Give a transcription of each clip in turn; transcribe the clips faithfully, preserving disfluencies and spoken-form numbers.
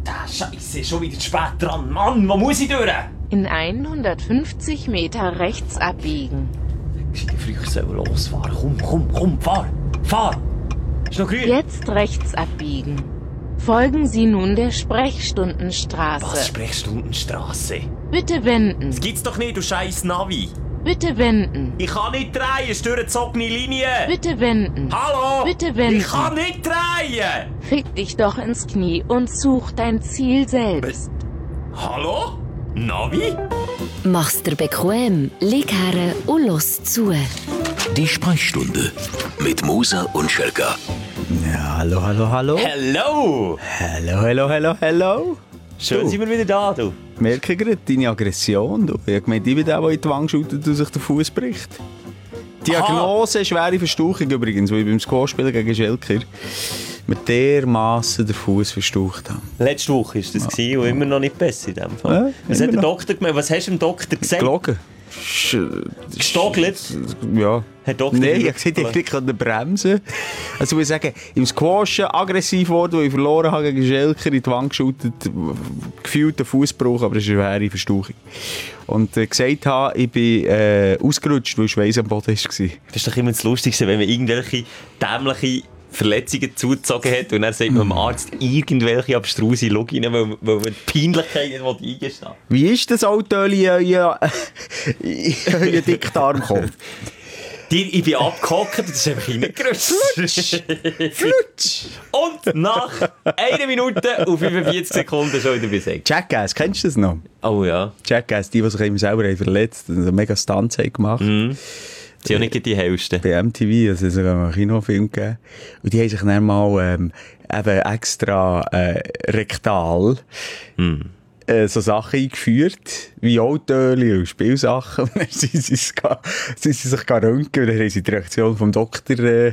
Ah, Scheiße, schon wieder spät dran. Mann, wo muss ich durch? In hundertfünfzig Meter rechts abbiegen. Ich hätte früher losfahren. Komm, komm, komm, fahr. Fahr. Ist noch grün. Jetzt rechts abbiegen. Folgen Sie nun der Sprechstundenstraße. Was, Sprechstundenstraße? Bitte wenden. Das gibt's doch nicht, du scheiß Navi. Bitte wenden. Ich kann nicht drehen, es ist durchgezogene Linie. Bitte wenden. Hallo? Bitte wenden. Ich kann nicht drehen. Fick dich doch ins Knie und such dein Ziel selbst. Hallo? Navi? Mach's dir bequem, lieg her und los zu. Die Sprechstunde mit Musa und Schelka. Ja, hallo, hallo, hallo. Hello. Hallo, hallo, hallo, hallo. Schön Du. sind wir wieder da, du. Merke gerade deine Aggression. Du. Ich habe gemeint, ich bin der, der in die Wange schaut und sich den Fuß bricht. Diagnose, schwere Verstauchung übrigens, weil ich beim Squash-Spielen gegen Schelker mit dermassen den Fuß verstaucht habe. Letzte Woche war das ja. Und immer noch nicht besser in dem Fall. Ja, Was hat der noch. Doktor gemeint? Was hast du dem Doktor gesagt? Gelogen. Gestockelt? Ja. Herr Doktor, Nein, ich habe gesagt, ich konnte nicht bremsen. Also ich muss sagen, im Squashen aggressiv geworden, wo ich verloren habe gegen Schelker, in die Wand geschüttet, gefühlt den Fußbruch, aber es ist eine schwere Verstauchung. Und äh, gesagt habe, ich bin äh, ausgerutscht, weil Schweiß am Boden war. Das ist doch immer das Lustigste, wenn man irgendwelche dämliche Verletzungen zugezogen hat und dann sagt man dem Arzt irgendwelche abstruse Loginen, weil, weil man die Peinlichkeit nicht eingestehen will. Wie ist das Auto in euren euer Dickdarm gekommen? Die, ich bin abgehockt und das ist einfach reingerutscht. Flutsch! Und nach einer Minute und fünfundvierzig Sekunden schon wieder besiegt. Jackass, kennst du das noch? Oh ja. Jackass, die, die sich immer selber haben verletzt und mega Stunts haben gemacht. Mhm. Sie sind auch nicht die hellsten. Bei M T V, also es hat sogar mal einen Kinofilm gegeben. Und die haben sich dann mal ähm, eben extra äh, rektal Mhm. äh, so Sachen eingeführt, wie Autoöl und Spielsachen. Und dann sind sie, sich ga- sind sie sich gar röntgen und dann haben sie die Reaktion vom Doktor äh,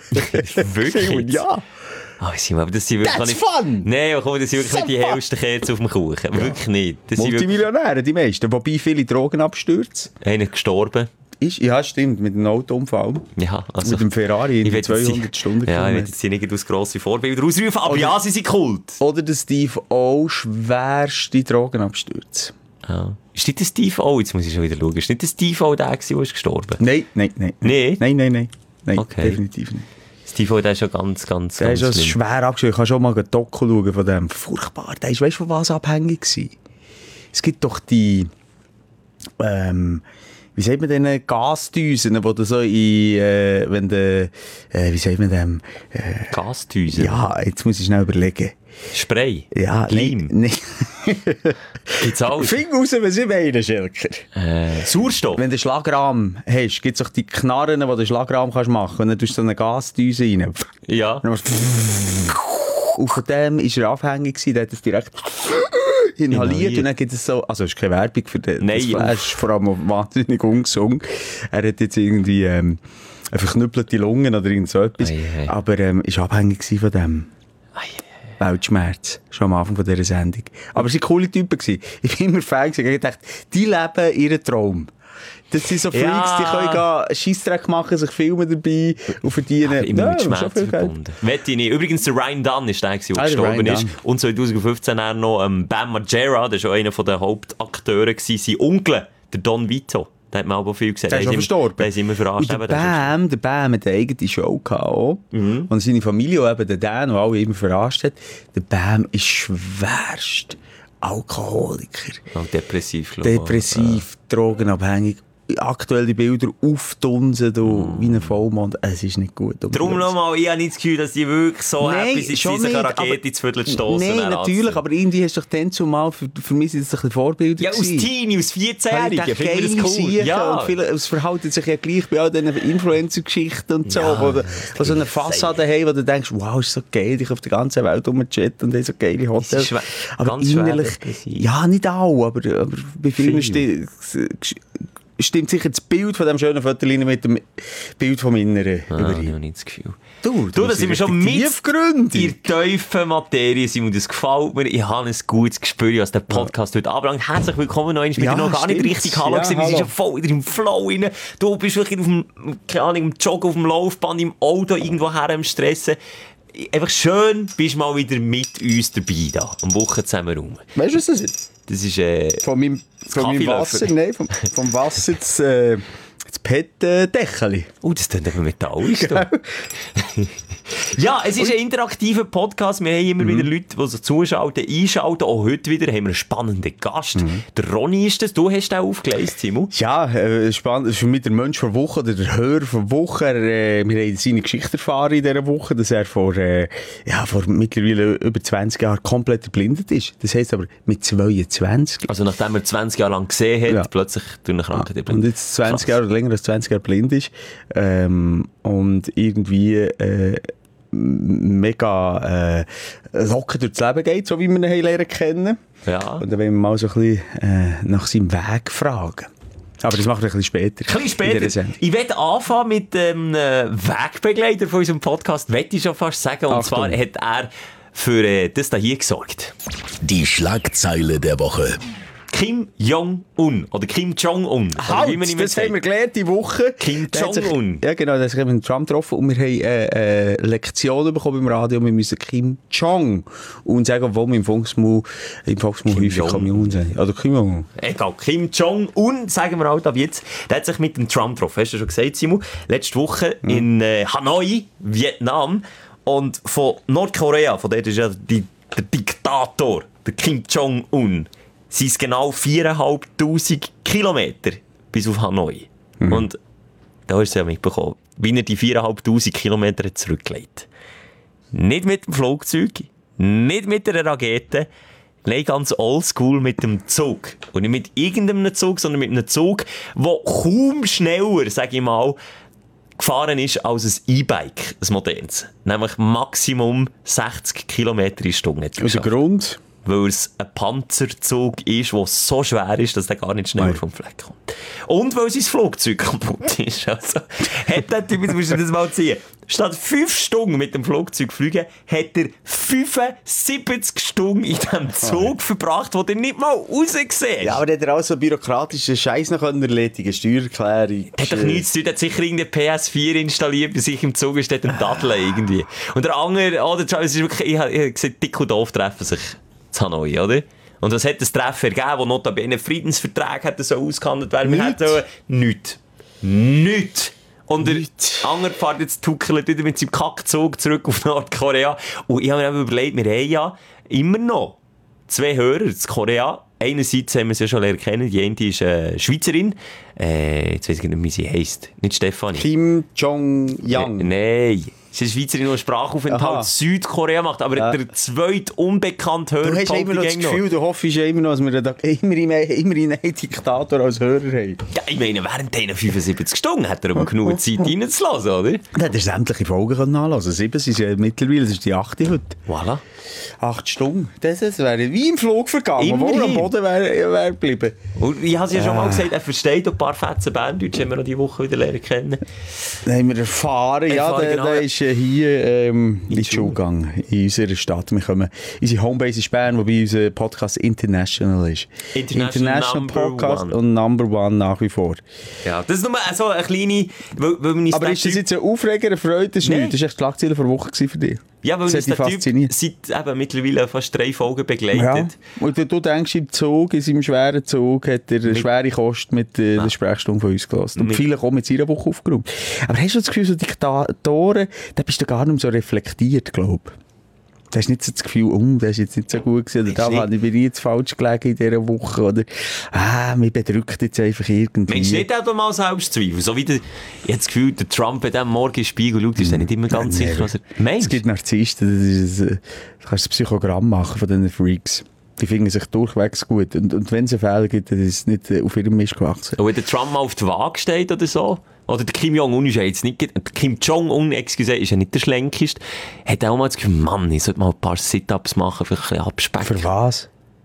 Wirklich? Ja. Ah, oh, aber das sind wirklich That's nicht... fun! Nein, aber komm, das sind wirklich So nicht die fun. hellsten Kerzen auf dem Kuchen. Wirklich nicht. Das sind wirklich... Multimillionäre, die meisten. Wobei viele Drogenabstürze. Einer gestorben. Ist, ja, stimmt, mit einem Autounfall. Ja, also... Mit dem Ferrari in Ich will jetzt zweihundert sie- Stunden Ja, ich will jetzt sie nicht als grosse Vorbilder ausrufen, aber Oder- ja, sie sind Kult. Oder der Steve O. schwerste Drogenabstürze. Ja. Ist nicht der Steve O? Jetzt muss ich schon wieder schauen. Ist nicht der Steve O der, der ist gestorben? Nein, nein, nein. Nee? Nein, nein, nein. Nein, Okay. definitiv nicht. Steve O, der ist schon ganz, ganz, Der ist ganz also schlimm. schwer abgeschrieben. Ich kann schon mal ein Doku schauen von dem. Furchtbar. Der ist, weißt du, von was abhängig gewesen? Es gibt doch die, ähm, wie sagt man denn, Gasdüsen, wo du so in, äh, wenn du, äh, wie sagt man dem, äh, Gasdüsen? ja, jetzt muss ich schnell überlegen. Spray? Ja, Leim? Nein. Gibt's alles? Find raus, was ich meine, Schelker. Äh, Sauerstoff? Wenn du Schlagrahm hast, gibt es auch die Knarren, die du Schlagrahm kannst machen kannst. Und dann tust du so eine Gasdüse rein. Ja. Dann machst du und von dem war er abhängig gewesen. Der hat es direkt inhaliert. Inhaliert. Und dann gibt es so, also es ist keine Werbung für den, Nein, das Flash, vor allem auch wahnsinnig ungesungen. Er hat jetzt irgendwie, ähm, eine verknüppelte Lungen oder irgend so etwas. Ei, ei. Aber, ähm, ist abhängig gewesen von dem. Weltschmerz. Schon am Anfang von dieser Sendung. Aber es waren coole Typen gewesen. Ich bin immer Fan gewesen. Ich dachte, die leben ihren Traum. Das sind so Freaks, Ja. die können gehen Scheissdreck machen, sich filmen dabei und verdienen. Aber immer mit schon Schmerzen viel Geld. verbunden. Wette ich nicht. Übrigens, der Ryan Dunn ist der, der Ah, der gestorben Ryan ist. Dunn. Und zwanzig fünfzehn dann noch ähm, Bam Margera, der war schon einer der Hauptakteure, gewesen, sein Onkel, der Don Vito. Der hat mir aber viel gesagt. Der ist schon verstorben. Der ist immer verarscht. Und der Bam, der Bam hat eine eigene Show gehabt auch. Mhm. Und seine Familie, eben der Dan, der alle immer verarscht hat. Der Bam ist schwerst Alkoholiker. Oh, depressiv, glaube ich. Depressiv, drogenabhängig. Aktuelle Bilder aufdunsen, du, wie ein Vollmond. Es ist nicht gut. Darum nochmal, ich habe nicht das Gefühl, dass die wirklich so Nein, happy sind, schon sich eine nicht, Rakete aber- ins Viertel zu stossen. Nein, dann natürlich, anzuziehen. aber irgendwie hast du doch dann zumal, für, für mich sind das ein bisschen Vorbilder Ja, aus gewesen. Teenie, aus vierzehnjährigen. Weil ich Finde ich geile das cool. Siechen Ja. und viele, es verhalten sich ja gleich bei all diesen Influencer-Geschichten und so, Ja, wo, du- das wo so eine gleiche Fassade haben, wo du denkst, wow, ist so geil, ich auf der ganzen Welt rumchatten und haben so geile Das ist Hotels. schwer- Aber ganz schwer innerlich, depressiv. ja, nicht alle, aber, aber bei vielen Viel. sti- stimmt sicher das Bild von dem schönen Viertelchen mit dem Bild vom Inneren Ah, ich habe überein. nicht das Gefühl. Du, Du, da sind wir schon mit tiefgründig. in der tiefen Materie, Simon. Das gefällt mir. Ich habe ein gutes Gespür, was der Podcast heute anbelangt. Herzlich willkommen noch einmal. Wir Ja, sind noch gar nicht stimmt. richtig Hallo Ja, gewesen. Wir sind hallo. schon voll wieder im Flow rein. Du bist wirklich auf dem, keine Ahnung, im Joggen, auf dem Laufband, im Auto irgendwo her am Stressen. einfach schön, bist mal wieder mit uns dabei da, am Wochen zusammen rum. Weißt du, was das ist? Das ist, äh... Von meinem, von meinem Wasser, nein, vom, vom Wasser das, äh, das P E T-Dächeli. Oh, das klingt eben metallisch. Ja, es ist ein interaktiver Podcast. Wir haben immer mhm. wieder Leute, die sich zuschalten, einschalten. Auch heute wieder haben wir einen spannenden Gast. Mhm. Der Ronny ist das. Du hast den aufgelesen, Simon. Ja, äh, spannend. Das ist für mich der Mensch der Woche oder der Hörer der Woche. Er, äh, wir haben seine Geschichte erfahren in dieser Woche, dass er vor, äh, ja, vor mittlerweile über zwanzig Jahren komplett erblindet ist. Das heisst aber mit zweiundzwanzig. Also nachdem er zwanzig Jahre lang gesehen hat, ja. plötzlich durch eine Krankheit erblindet. Und jetzt zwanzig Jahre oder länger als zwanzig Jahre blind ist. Ähm, und irgendwie... Äh, mega äh, locker durchs Leben geht, so wie wir ihn haben lernen kennen. Ja. Und dann wollen wir mal so ein bisschen äh, nach seinem Weg fragen. Aber das machen wir ein bisschen später. Ein bisschen später. Ich werde anfangen mit dem äh, Wegbegleiter von unserem Podcast, möchte ich schon fast sagen. Und Achtung. Zwar hat er für äh, das hier gesorgt. Die Schlagzeile der Woche. Kim Jong-un oder Kim Jong-un. Halt, wie man das sagt. Haben wir gelernt die Woche. Kim Jong-un. Ja genau, das haben wir mit Trump getroffen und wir haben äh, äh, Lektionen bekommen im Radio. Wir müssen Kim Jong-un sagen, obwohl wir im Volksmund, im Volksmund häufig Kamion sagen. Oder Kim Jong-un. Egal, Kim Jong-un, sagen wir halt ab jetzt. Der hat sich mit dem Trump getroffen. Hast du schon gesagt, Simon? Letzte Woche mhm. in äh, Hanoi, Vietnam. Und von Nordkorea, von dort ist ja die, der Diktator, der Kim Jong-un. sind es genau viertausendfünfhundert Kilometer bis auf Hanoi. Mhm. Und da hast du ja mitbekommen, wie er die viertausendfünfhundert Kilometer zurücklegt. Nicht mit dem Flugzeug, nicht mit einer Rakete, nein, ganz oldschool mit dem Zug. Und nicht mit irgendeinem Zug, sondern mit einem Zug, der kaum schneller, sage ich mal, gefahren ist als ein E-Bike, ein modernes. Nämlich Maximum sechzig Kilometer in Stunde. Aus dem Grund? Weil es ein Panzerzug ist, der so schwer ist, dass er gar nicht schneller vom Fleck kommt. Und weil sein Flugzeug kaputt ist. Also, hat der Typ, jetzt musst du das mal ziehen, statt fünf Stunden mit dem Flugzeug fliegen, hat er fünfundsiebzig Stunden in diesem Zug oh. verbracht, den er nicht mal rausgesehen. Ja, aber der hat er auch so byrokratischen Scheiß noch erledigen, Steuererklärung. Der hat doch nichts zu tun, der hat sicher irgendeine P S vier installiert, bei sich im Zug ist, der ein Daddeln irgendwie. Und der andere, oh, der es ist wirklich, ich habe gesagt, dick und doof treffen sich zu Hanoi, oder? Und was hat das Treffen ergeben, wo notabene Friedensvertrag hätte so ausgehandelt werden? Wir hätten nichts. Nichts. Und der andere fährt jetzt tuckelt wieder mit seinem Kackzug zurück auf Nordkorea. Und ich habe mir überlegt, wir haben ja immer noch zwei Hörer in Korea. Einerseits haben wir sie ja schon kennen. Die eine ist äh, Schweizerin. Äh, jetzt weiss ich nicht, wie sie heisst. Nicht Stefanie. Kim Jong-yang. Äh, nein. Sie ist eine Schweizerin, die einen Sprachaufenthalt in Südkorea macht. Aber ja. der zweite unbekannte Hörer... Du hast immer noch das Gefühl, du hoffst ja immer noch, dass wir da immerhin, immerhin einen Diktator als Hörer haben. Ja, ich meine, während diesen fünfundsiebzig Stunden hat er aber genug Zeit reinzulassen, oder? Da hätte er sämtliche Folgen nachlassen. Sieben sind ja mittlerweile, das ist die achte heute. Voilà. Acht Stunden. Das, das wäre wie im Flug vergangen, obwohl er am Boden wäre wär geblieben. Und ich habe es ja schon äh. mal gesagt, er versteht ein paar Fetzen Berndeutsch, haben wir noch diese Woche wieder lernen kennen. Das haben wir erfahren, ja, erfahren, der, genau. der ist äh, hier ähm, in die Schule gegangen, in unserer Stadt. Wir kommen, unsere Homebase ist Bern, wobei unser Podcast international ist. International, international Podcast one. Und Number One nach wie vor. Ja, das ist nur so eine kleine... Weil, weil aber ist das jetzt ein Aufreger, eine Freude? Das ist nee. nichts. Das war echt die Schlagzeile vor Woche für dich. Ja, weil uns der Typ seit eben mittlerweile fast drei Folgen begleitet. Ja. Und du denkst, im Zug, in seinem schweren Zug, hat er eine schwere Kost mit äh, der Sprechstunde von uns gelassen. Und mit viele kommen mit seiner Woche aufgeräumt. Aber hast du das Gefühl, so Diktatoren, da bist du gar nicht mehr so reflektiert, glaube ich. Du hast nicht so das Gefühl, oh, das ist jetzt nicht so gut gewesen, oder da habe ich jetzt falsch gelegen in dieser Woche, oder ah, mich bedrückt jetzt einfach irgendwie. Meinst du nicht auch mal Selbstzweifel? So wie der, ich habe das Gefühl, der Trump hat am Morgen im Spiegel schaut, ist er nicht immer ganz Nein, sicher, was er meint. Es gibt Narzissten, das ist, du kannst ein Psychogramm machen von diesen Freaks. Die finden sich durchwegs gut. Und, und wenn es einen Fehler gibt, dann ist es nicht auf ihrem Mist gewachsen. Und wenn der Trump mal auf die Waage steht oder so, oder der Kim Jong-un ist ja jetzt nicht, der Kim Jong-un, excuse, ist ja nicht der Schlenkiste, hat auch mal das Gefühl, Mann, ich sollte mal ein paar Sit-Ups machen, vielleicht ein bisschen abspecken. Für was?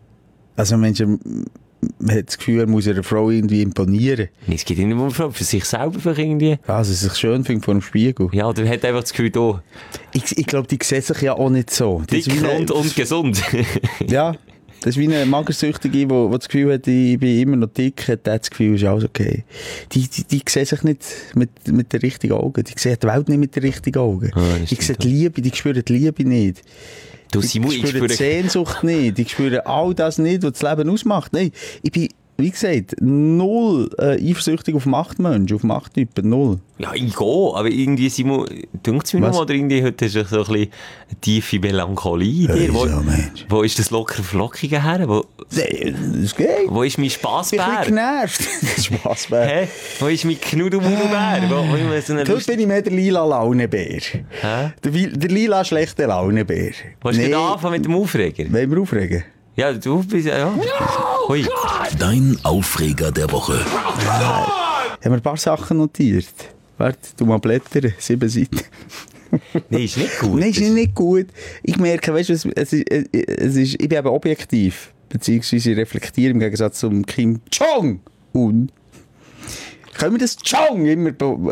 Also Menschen, man hat das Gefühl, er muss einer Frau irgendwie imponieren. Nee, es geht nicht um eine Frau, für sich selber vielleicht irgendwie. Also sich schön findet vor dem Spiegel. Ja, oder hat einfach das Gefühl, oh. Ich, ich glaube, die sehen sich ja auch nicht so. Dick, rund und gesund. Ja. Das ist wie ein Magersüchtige, der das Gefühl hat, ich bin immer noch dick, hat das Gefühl, ist alles okay. Die, die, die sehen sich nicht mit, mit den richtigen Augen. Die sehen die Welt nicht mit den richtigen Augen. Ah, die sehen die Liebe, die spüren die Liebe nicht. Du, die Simon, spüren spüre... die Sehnsucht nicht. Die spüren all das nicht, was das Leben ausmacht. Nein, ich bin, wie gesagt, null äh, eifersüchtig auf Machtmenschen, auf Machttypen, null. Ja, ich gehe, aber irgendwie, Simon, dünkt es mir noch, oder irgendwie heute ist so ein bisschen eine tiefe Melancholie in dir. Wo, so, wo ist das locker Flockige her? Wo, das geht. Wo ist mein Spassbär? Ich bin ein bisschen genervt. Spassbär. Hä? Wo ist mein Knudelmudelbär? Wo, wo so Heute Lust... bin ich mehr der lila Launebär. Hä? Der, der lila schlechte Launebär. Willst du nee. anfangen mit dem Aufreger? Wollen wir aufregen? Ja, du bist ja. No! Hui. Dein Aufreger der Woche. Ja, ich habe mir ein paar Sachen notiert. Warte, du mal blättern, sieben Seiten. Nein, ist nicht gut. Nein, ist nicht gut. Ich merke, weißt du, es, es, es ist, ich bin eben objektiv, beziehungsweise reflektiere im Gegensatz zum Kim Jong-un. Können wir das Jong immer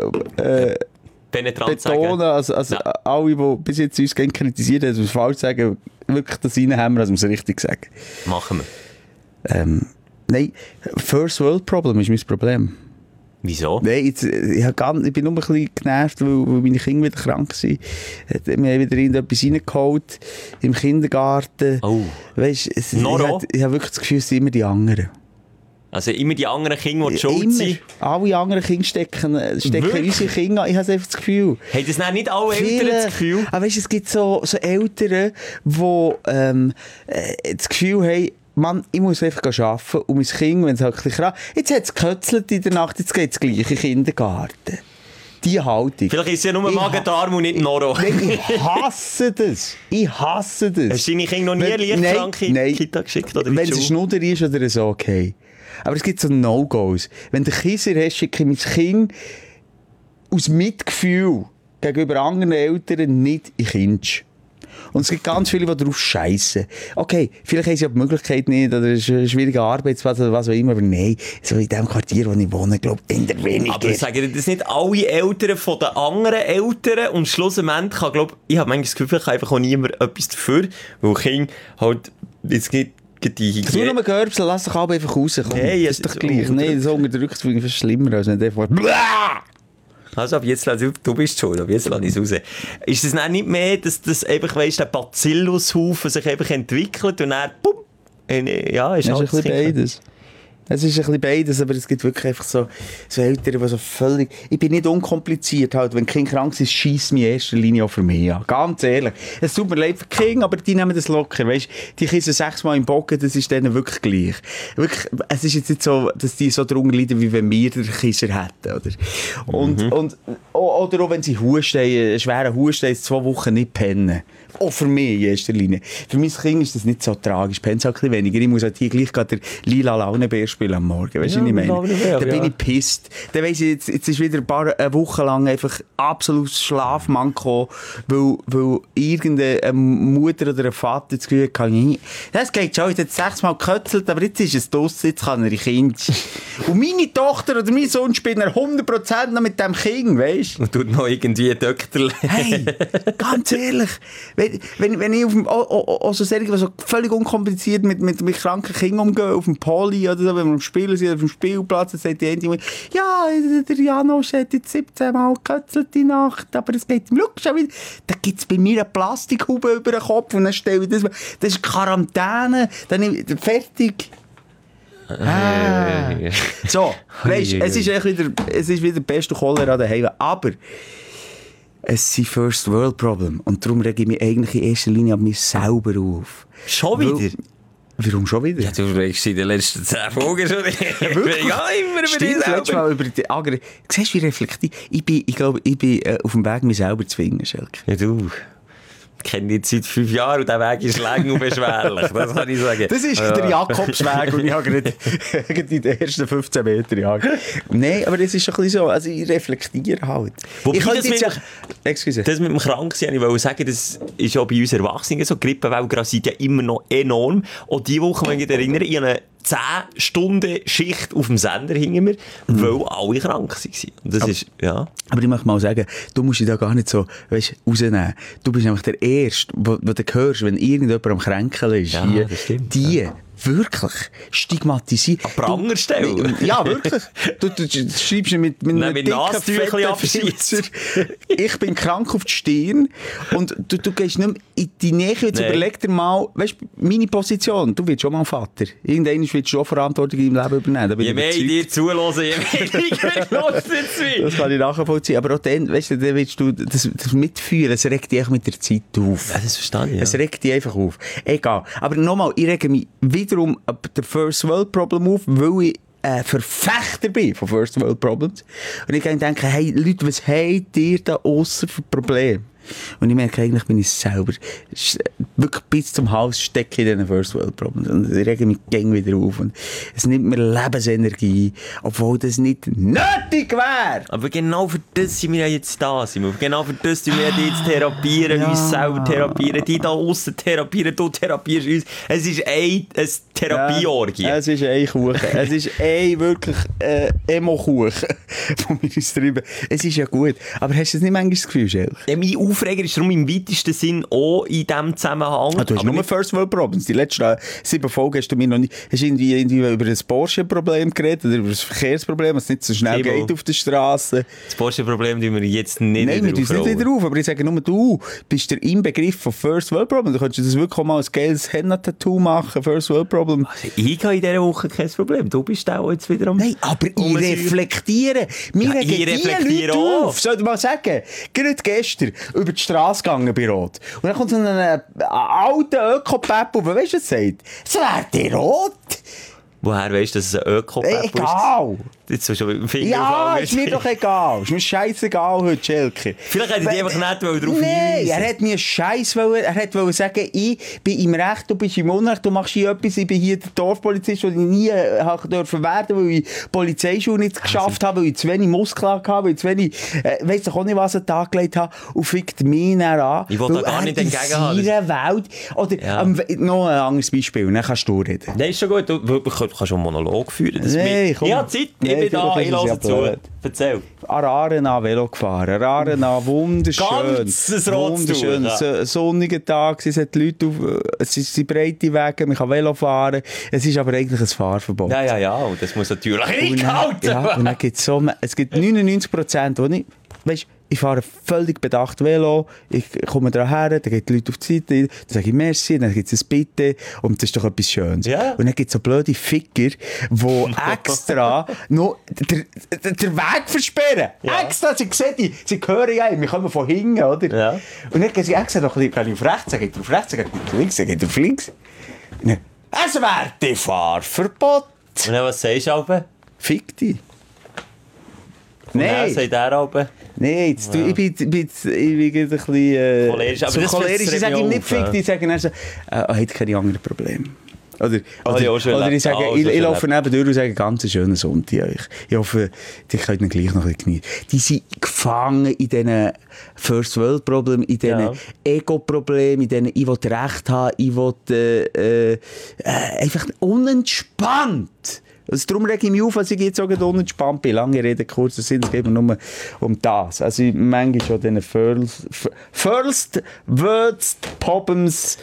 äh, penetrant betonen, als, als ja. alle, die bis jetzt uns kritisiert haben, dass wir es falsch sagen, wirklich das reinhämmern, als wir es richtig sagen. Machen wir. Ähm, nein, First World Problem ist mein Problem. Wieso? Nein, jetzt, ich, ganz, ich bin nur ein bisschen genervt, weil, weil meine Kinder wieder krank waren. Wir haben wieder irgendetwas reingeholt im Kindergarten. Oh. Weißt, es, ich habe hab wirklich das Gefühl, es sind immer die anderen. Also immer die anderen Kinder, die die schuld sind? Alle anderen Kinder stecken, stecken unsere Kinder an. Ich habe einfach das Gefühl. Haben das nicht alle Eltern das Gefühl? Aber weißt, es gibt so, so Eltern, die ähm, äh, das Gefühl haben, Mann, ich muss einfach arbeiten und mein Kind, wenn es halt ein bisschen krank ist, jetzt hat es gekötzelt in der Nacht, jetzt geht es gleich in den Kindergarten. Die Haltung. Vielleicht ist es ja nur Magen-Darm und nicht Noro. Nein, ich hasse das. Ich hasse das. Hast du deine Kinder noch nie leicht krank in die Kita geschickt? Oder wenn es ein Schnudder ist oder so, okay. Aber es gibt so No-Gos. Wenn du Kinder hast, schicke ich mein Kind aus Mitgefühl gegenüber anderen Eltern nicht in Kind. Und es gibt ganz viele, die darauf scheissen. Okay, vielleicht haben sie auch die Möglichkeit nicht, oder es ist ein schwieriger Arbeitsplatz oder was auch immer, aber nein, so in dem Quartier, wo ich wohne, glaube ich, in der weniger. Aber sagen das nicht alle Eltern von den anderen Eltern und schlussendlich kann, glaube ich, habe manchmal das Gefühl, ich kann einfach auch niemand etwas dafür, weil Kinder halt, jetzt geht die Hygiene. Du nur Görbsel, lass dich aber einfach rauskommen. Hey, das ist doch gleich. Nein, so unterdrückt finde ich fast schlimmer, als wenn der vor... Also, ab jetzt, also, du bist schon, ab jetzt lasse ich es raus. Ist es dann nicht mehr, dass das einfach, weißt, der Bacillushaufen sich einfach entwickelt und dann, bumm, ja, ist das halt ist ein bisschen beides. Es ist ein bisschen beides, aber es gibt wirklich einfach so, so Eltern, die so völlig... Ich bin nicht unkompliziert halt. Wenn ein Kind krank ist, schiesst mich in erster Linie auch für mich an. Ganz ehrlich. Es tut mir leid für die Kinder, aber die nehmen das locker. Weißt, die kissen sechsmal im Bocken, das ist denen wirklich gleich. Wirklich, es ist jetzt nicht so, dass die so darunter leiden, wie wenn wir den Kisser hätten. Oder, und, mhm. und, oder auch wenn sie husten, einen schweren Husten, zwei Wochen nicht pennen. Auch für mich in erster Linie. Für mein Kind ist das nicht so tragisch. Pennt es auch ein bisschen weniger. Ich muss halt hier gleich gerade der lila Launebär spielen am Morgen. Weißt du, ja, was ich meine? Da bin ja. ich pisst. Dann weiss ich, jetzt, jetzt ist wieder ein paar eine Woche lang einfach absolut Schlafmanko, weil, weil irgendeine Mutter oder ein Vater das Gefühl hat, das geht schon, jetzt hat es sechsmal gekötzelt, aber jetzt ist es draussen, jetzt kann er ein Kind. Und meine Tochter oder mein Sohn spielt er hundert Prozent noch mit dem Kind, weißt du? Und tut noch irgendwie Doktor. Hey, ganz ehrlich. Wenn, wenn, wenn ich auf dem, auch, auch, auch so Serien, so völlig unkompliziert mit, mit, mit kranken Kindern umgehe, auf dem Poli oder so, wenn wir am Spielen sind, auf dem Spielplatz, dann sagt die eine, ja, der Janosch hat jetzt siebzehn Mal gekötzelt die Nacht, aber es geht ihm schon wieder. Da gibt es bei mir eine Plastikhaube über den Kopf und dann stelle ich das, das ist Quarantäne, dann ich, fertig. Ah. So, weißt du, es ist echt wieder, es ist wieder beste Cholera daheim, aber es sind First World Problem und darum rege ich mich eigentlich in erster Linie an mir selber auf. Schon wieder? Weil, warum schon wieder? Ja, du regst in den letzten zehn Folgen schon. Ja, wirklich? Ja, immer über Stimmt, dich selber. Mal über die Agri. Siehst du, wie reflektiert? Ich bin, ich glaube, ich bin äh, auf dem Weg, mich selber zu finden, Schelke. Ja, du. Ich kenne dich seit fünf Jahren und der Weg ist lang und beschwerlich. Das kann ich sagen. Das ist ja. der Jakobsweg und ich habe gerade in den ersten fünfzehn Metern Jahre. Nein, aber das ist schon ein bisschen so. Also ich reflektiere halt. Wobei ich das, mit, ja, excuse. das mit dem Kranksein, ich wollte sagen, das ist auch bei uns Erwachsenen so. Grippewelle grassiert ja immer noch enorm. Und diese Woche, wenn ich mich erinnere, ich habe zehn Stunden Schicht auf dem Sender hinter mir, mhm. weil alle krank waren. Das aber, ist, ja. aber ich möchte mal sagen, du musst dich da gar nicht so, weißt, rausnehmen. Du bist nämlich der Erste, wo, wo du hörst, wenn irgendjemand am Kränkeln ist. Ja, hier, das stimmt. Die ja. wirklich stigmatisieren. An Pranger stellen? Ja, wirklich. Du, du, du schreibst mit, mit einem mit dicken, fetten Filzer. Ich bin krank auf die Stirn. Und du, du gehst nicht mehr in die Nähe. Jetzt nee. Überleg dir mal, weißt, meine Position. Du wirst schon mal Vater. Irgendwann willst du auch Verantwortung in deinem Leben übernehmen. Je mehr ich dir zuhöre, je mehr los es Das kann ich nachvollziehen. Aber auch dann, weißt du, dann willst du das, das mitfühlen. Es regt dich mit der Zeit auf. Ja, das verstehe ich. Ja. Es regt dich einfach auf. Egal. Aber nochmal, ich rege mich wiederum der First World Problem auf, weil ich ein Verfechter bin von First World Problems. Und ich denke, hey Leute, was habt ihr da ausser für Probleme? Und ich merke, eigentlich bin ich selber wirklich bis zum Hals stecke in diesen First World Problems. Und ich rege mich gäng wieder auf. Und es nimmt mir Lebensenergie, obwohl das nicht nötig wäre. Aber genau für das sind wir ja jetzt da. Simon. Genau für das tun wir jetzt therapieren, ja. uns selber therapieren, die da aussen therapieren, du therapierst uns. Es ist ein, ein Therapieorgie. Ja, es ist ein Kuchen. Es ist ein wirklich äh, Emo-Kuchen, von mir aus drüber. Es ist ja gut. Aber hast du das nicht manchmal das Gefühl, Schelch? Ja, mein Aufreger ist darum im weitesten Sinn auch in diesem Zusammenhang. Ah, du hast aber nur nicht... First World Problems. Die letzten sieben Folgen hast du mir noch nicht... Hast du irgendwie, irgendwie über das Porsche-Problem geredet oder über das Verkehrsproblem, was nicht so schnell Thema. Geht auf der Straße? Das Porsche-Problem tun wir jetzt nicht Nein, wieder wir tun es nicht wieder auf. Aber ich sage nur, du bist der Inbegriff von First World Problem. Du könntest das wirklich auch mal ein geiles Henna-Tattoo machen, First World Problem. Also ich habe in dieser Woche kein Problem. Du bist auch jetzt wieder am... Nein, aber ich reflektiere. Wir ja, ich reflektiere auch. Auf. Soll ich mal sagen? Gerade gestern über die Straße gegangen bei Rot. Und dann kommt so ein, ein, ein alter Öko-Peppel, weißt du, was er sagt? Es wäre der Rot. Woher weisst du, dass es ein Öko-Peppel ist? Egal. Jetzt hast du schon mit dem Finger Ja, ist mir doch egal. Ist mir scheißegal heute, Schelker. Vielleicht hätte ich dich einfach nicht darauf hinweisen. Nein, er hat mir Scheiß wollen. Er hat wollen sagen, ich bin im Recht, du bist im Unrecht, du machst hier etwas. Ich bin hier der Dorfpolizist, den ich nie äh, dürfen werden, weil ich die Polizeischule nicht geschafft habe, weil ich zu wenig Muskeln hatte, weil ich zu wenig, äh, weiss doch auch nicht, was er Tag gelegt hat, und fickt mich dann an. Ich wollte da gar nicht entgegen haben. In seiner Welt. Oder ja. ähm, noch ein anderes Beispiel, dann kannst du reden. Nein, ist schon gut. Du, du kannst schon einen Monolog führen. Das nee, komm. Ich habe Zeit, ich nee, bin da, ich höre zu. Erzähl. Ararena Velo gefahren. Ararena, wunderschön. Ganzes wunderschön. So, sonniger Tag, es hat Leute auf, es sind breite Wege, man kann Velo fahren. Es ist aber eigentlich ein Fahrverbot. Ja, ja, ja, und das muss natürlich eingehalten werden. Ja, und dann gibt es so, es gibt neunundneunzig Prozent, wo ich, weißt, ich fahre völlig bedacht Velo, ich komme da her, dann gehen die Leute auf die Seite, dann sage ich Merci, dann gibt es ein Bitte und das ist doch etwas Schönes. Ja. Und dann gibt es so blöde Ficker, die extra noch den, den Weg versperren. Ja. Extra, sie sehen die, sie hören ja, wir kommen von hinten, oder? Ja. Und dann gehen sie extra noch ein bisschen auf rechts, dann geht er auf rechts, dann geht er auf links, dann geht er auf links. Dann, es wäre Fahrverbot. Und dann, was sagst du aber? Fick dich. Nein. Sagt er aber? Nein, jetzt, ja. ich bin, bin, bin ein bisschen äh, cholerisch. Aber so das cholerisch. Ich sage ihm nicht auf, fick, ja. ich sage dann so, äh, er hat keine anderen Probleme. Oder, oh, oder, ja, oder ich sage, ich, ich laufe nebendurch und sage, ganz schönen Sonntag euch. Ich hoffe, die könnt ihn gleich noch ein bisschen genießen. Die sind gefangen in diesen First World Problemen, in diesen ja. Ego-Problemen, in diesen, ich will Recht haben, ich will äh, äh, einfach unentspannt. Also darum rege ich mich auf, als ich jetzt auch unentspannt bin. Lange Rede, kurzer Sinn, es geht mir nur um das. Also manchmal schon diesen First, First Words Problems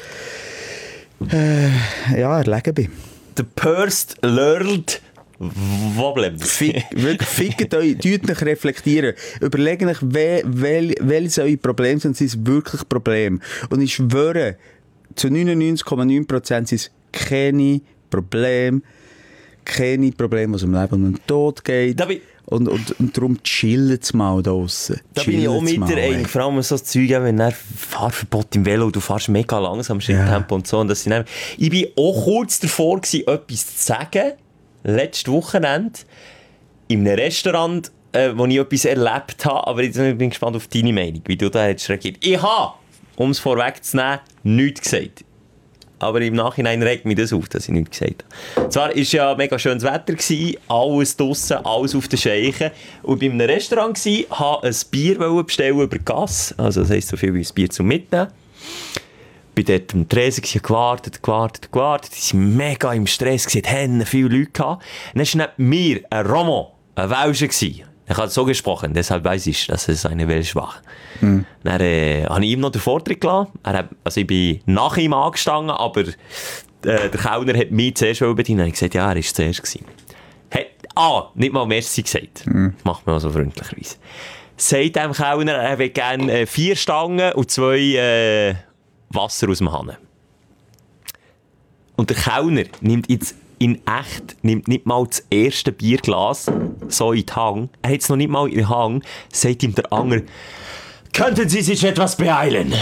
äh, ja, erlegen bin. The First Learned Problems. Fick, wirklich, fickt euch, tut euch reflektieren. Überlegt euch, wel, wel, welche eure Probleme sind, sind es wirklich Probleme. Und ich schwöre, zu neunundneunzig Komma neun Prozent sind es keine Probleme, keine Probleme, was um Leben und um Tod geht. Da bin, und, und, und darum chillen sie mal draussen. Da bin ich auch mit der Eng. Vor allem so das Zeug, wenn du Fahrverbot im Velo, du fährst mega langsam, Schritttempo ja. und so. Und das sind ich bin auch kurz davor gewesen, etwas zu sagen, letztes Wochenende, in einem Restaurant, äh, wo ich etwas erlebt habe. Aber jetzt bin ich gespannt auf deine Meinung, wie du da jetzt reagiert. Ich habe, um es vorwegzunehmen, nichts gesagt. Aber im Nachhinein regt mich das auf, dass ich nichts gesagt habe. Zwar war ja mega schönes Wetter, gewesen, alles draussen, alles auf den Scheichen. Und bei einem Restaurant war, wollte ein Bier bestellen über Gas. Also das heisst so viel wie ein Bier zum Mitnehmen. bin dort am Tresen, gewartet, gewartet, gewartet. Die waren mega im Stress, hatten viele Leute gehabt. Und dann war neben mir ein Romo, ein Welscher. Er hat so gesprochen, deshalb weiss ich, dass es eine Welsch war. Mhm. Dann äh, habe ich ihm noch den Vortritt gelassen. Er hat, also ich bin nach ihm angestanden, aber äh, der Kellner hat mich zuerst bedient. Dann habe ich gesagt, ja, er war zuerst. Hat, ah, nicht mal Merci gesagt. Mhm. Das macht man auch so freundlicherweise. Sagt dem Kellner, er will gerne äh, vier Stangen und zwei äh, Wasser aus dem Hahn. Und der Kellner nimmt jetzt in echt, nimmt nicht mal das erste Bierglas so in den Hang. Er hat es noch nicht mal in den Hang. Sagt ihm der Anger, könnten Sie sich etwas beeilen?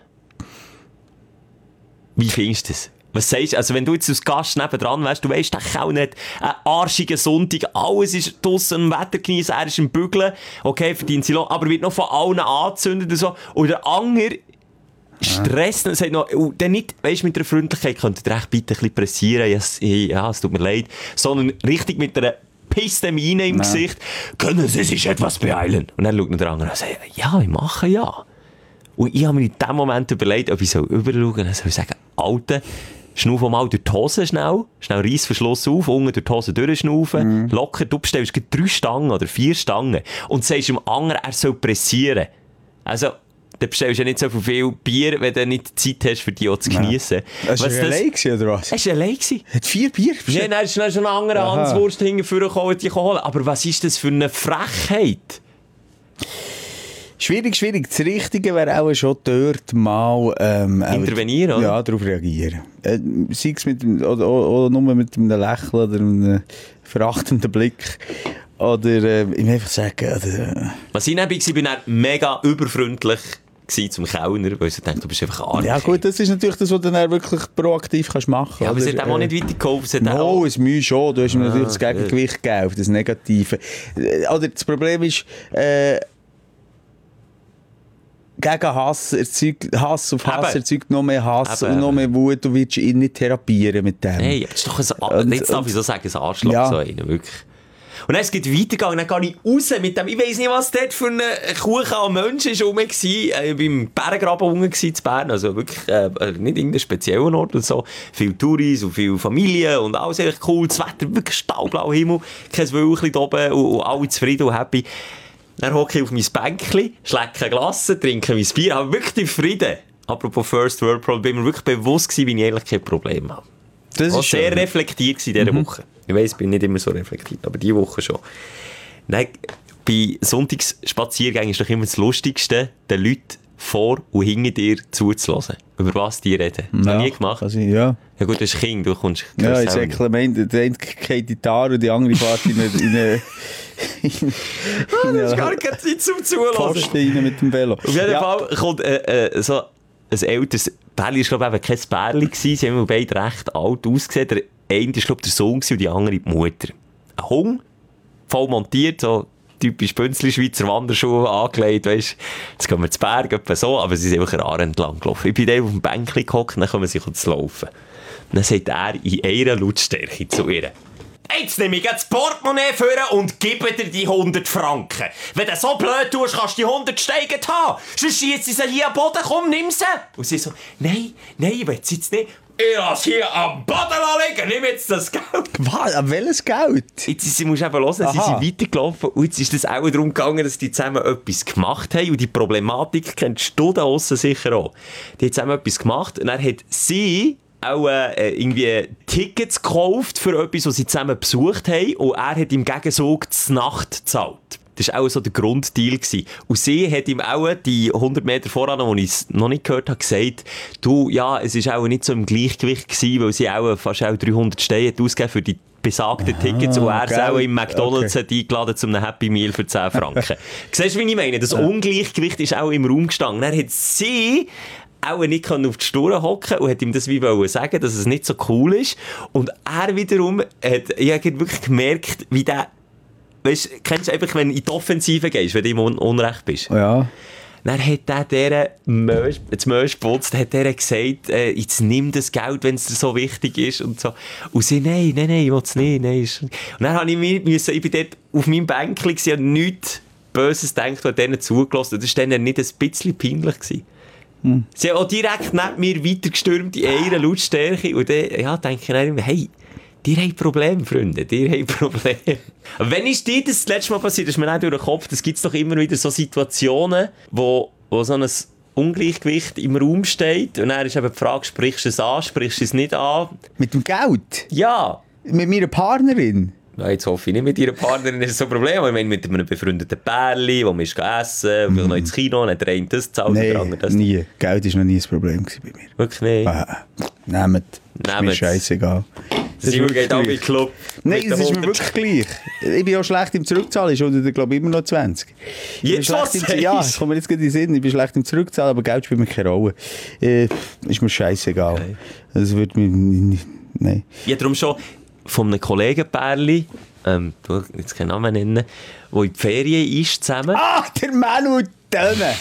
Wie findest du das? Was sagst du? Also wenn du jetzt als Gast nebendran wärst, du weißt, der Kellner hat einen arschigen Sonntag, alles ist draussen im Wetter geniessen, er ist im Bügeln, okay, verdient sie Lohn, aber wird noch von allen angezündet und so. Und der Anger stresst und sagt noch, und dann nicht, weißt, mit der Freundlichkeit, könntet ihr echt bitte ein bisschen pressieren, ja, es, ja, es tut mir leid, sondern richtig mit einer Piste Miene im ja. Gesicht, können Sie sich etwas beeilen? Und dann schaut noch der andere und sagt, ja, ich mache ja. Und ich habe mir in dem Moment überlegt, ob ich so überschauen soll, und soll ich sagen, Alter, schnauf mal durch die Hose schnell, schnell Reissverschluss auf, unten durch die Hose durchschnaufen, mhm. locker, du bestellst drei Stangen oder vier Stangen und sagst dem anderen, er soll pressieren. Also, dann bestellst du ja nicht so viel Bier, wenn du nicht Zeit hast, für die auch zu geniessen. Ja. Hast du allein gewesen, oder was? Hast du allein gewesen? Hat vier Bier bestellt? Nein, dann ist schon ein anderer Hanswurst hingekommen, die holen. Aber was ist das für eine Frechheit? Schwierig, schwierig. Das Richtige wäre auch schon dort mal ähm, intervenieren, oder? Ja, darauf reagieren. Äh, sei es mit dem, oder, oder nur mit einem Lächeln oder einem verachtenden Blick. Oder äh, ich will einfach sagen... Oder, äh. Was ich neben war, bin ich mega überfreundlich zum Kellner, weil ich dachte, du bist einfach arg. Ja gut, das ist natürlich das, was du dann wirklich proaktiv kannst machen kannst. Ja, aber oder, es hat auch äh, nicht weitergeholfen. No, auch... es Mühe schon. Du hast ihm ah, natürlich das Gegengewicht gegeben auf das Negative. Oder das Problem ist... Äh, gegen Hass erzeugt, Hass auf Hass Eben. erzeugt noch mehr Hass Eben. und noch mehr Wut. Du willst ihn nicht therapieren mit dem. Hey, das ist doch ein, und, jetzt darf ich so sagen, ein Arschloch, ja. so einer, wirklich. Und dann ist es weitergegangen, dann gehe ich raus mit dem, ich weiss nicht, was dort für ein Kuchen an Mensch ist rum war. Ich war beim Bärengraben unten in Bern, also wirklich äh, nicht irgendein spezieller Ort und so. Viele Touris und viele Familien und alles echt cool, das Wetter, wirklich staubblauer Himmel, kein Wölkchen da oben und, und alle zufrieden und happy. Dann hocke ich auf mein Bänkchen, schlecke Glasse, trinke mein Bier, habe wirklich Frieden. Apropos First World Problem, bin mir wirklich bewusst gewesen, wie ich eigentlich kein Problem habe. Das ist sehr schön. Reflektiert in dieser mhm. Woche. Ich weiss, ich bin nicht immer so reflektiert, aber diese Woche schon. Nein, bei Sonntagsspaziergängen ist doch immer das Lustigste, den Leuten vor und hinter dir zuzulassen. Über was die reden. Ja, das habe ich nie gemacht. Ich, ja. Ja gut, das ist Kind, du kommst... Ja, ich sage Clement, der eine geht die Gitarre und die andere fährt in eine... In eine ah, das ist gar keine Zeit zum Zulassen. Posten rein mit dem Velo. Auf jeden ja. Fall kommt äh, äh, so ein älteres Bärli, war glaube ich kein Bärli gewesen, sie haben beide recht alt ausgesehen. Der eine war glaube ich der Sohn und die andere die Mutter. Ein Hund, voll montiert, so typisch Bünzli-Schweizer Wanderschuhe angelegt, weisst, jetzt gehen wir zu Berg, etwa so, aber sie sind einfach einen Aare entlang gelaufen. Ich bin dann auf dem Bänkchen gehockt, dann kommen sie zu laufen. Und dann sagt er in einer Lautstärke zu ihr: Jetzt nehme ich das Portemonnaie vor und gebe dir die hundert Franken. Wenn du so blöd tust, kannst du die hundert steigend haben. Sonst schießt sie hier am Boden, komm, nimm sie. Und sie so: Nein, nein, ich will sie jetzt nicht. Ich lasse hier am Boden liegen, nimm jetzt das Geld. Was? An welches Geld? Jetzt, sie muss eben hören, sie sind weitergelaufen und jetzt ist es auch darum gegangen, dass die zusammen etwas gemacht haben und die Problematik kennst du da aussen sicher auch. Die haben zusammen etwas gemacht und dann hat sie auch äh, irgendwie Tickets gekauft für etwas, was sie zusammen besucht haben und er hat im Gegenzug die Nacht gezahlt. Das war auch so der Grunddeal gewesen. Und sie hat ihm auch die hundert Meter voran, wo ich es noch nicht gehört habe, gesagt, du, ja, es war auch nicht so im Gleichgewicht gewesen, weil sie auch fast auch dreihundert Steine ausgegeben für die besagten Tickets und er ist auch im McDonalds okay. eingeladen zu einem Happy Meal für zehn Franken. Siehst du, wie ich meine? Das Ungleichgewicht ist auch im Raum gestanden. Er hat sie auch nicht auf die Stur hocken und hat ihm das wie wollen sagen, dass es nicht so cool ist. Und er wiederum hat, ich habe wirklich gemerkt, wie der, weißt, kennst du einfach, wenn du in die Offensive gehst, wenn du im Un- Unrecht bist? Ja. Dann hat der dieser Mösch, das Möschputz, hat der gesagt, äh, jetzt nimm das Geld, wenn es dir so wichtig ist und so. Und sie, nein, nein, nein, ich will es nicht, nein. Und dann habe ich mir müssen, ich bin dort auf meinem Bänkchen gewesen, und nichts Böses gedacht, und denen zugelassen. Das war dann nicht ein bisschen peinlich gewesen. Hm. Sie haben auch direkt neben mir weitergestürmt in ihrer Lautstärke. Und dann ja, denke ich dann immer, hey, ihr habt Probleme, Freunde, ihr habt Probleme. Wenn ist dir das, das letzte Mal passiert, das ist mir nicht durch den Kopf, das gibt es doch immer wieder so Situationen, wo, wo so ein Ungleichgewicht im Raum steht und dann ist eben die Frage, sprichst du es an, sprichst du es nicht an? Mit dem Geld? Ja. Mit meiner Partnerin? Ja, jetzt hoffe ich nicht mit ihrer Partnerin, ist so ein Problem. Ich meine, mit einem befreundeten Pärchen, wo man ist essen, und mm. noch ins Kino, dann hat der eine das gezahlt, nee, der andere das. nie. Geld war noch nie ein Problem bei mir. Wirklich nicht? Äh, nehmt. Das ist mir scheissegal. Das ist geht auch in den Club. Nein, das ist mir wirklich gleich. Ich bin auch schlecht im Zurückzahlen. Ich schulde, glaube ich, immer noch zwanzig. Jetzt was im, Ja, ich komme mir jetzt gerade in den Sinn. Ich bin schlecht im Zurückzahlen, aber Geld spielt mir keine Rolle. Äh, ist mir scheissegal. Okay. Das wird mir nicht... Nein. Ja, darum schon von einem Kollegenpärchen, ähm, du jetzt keinen Namen nennen, der in die Ferien ist zusammen. Ah, der Manu Dönne!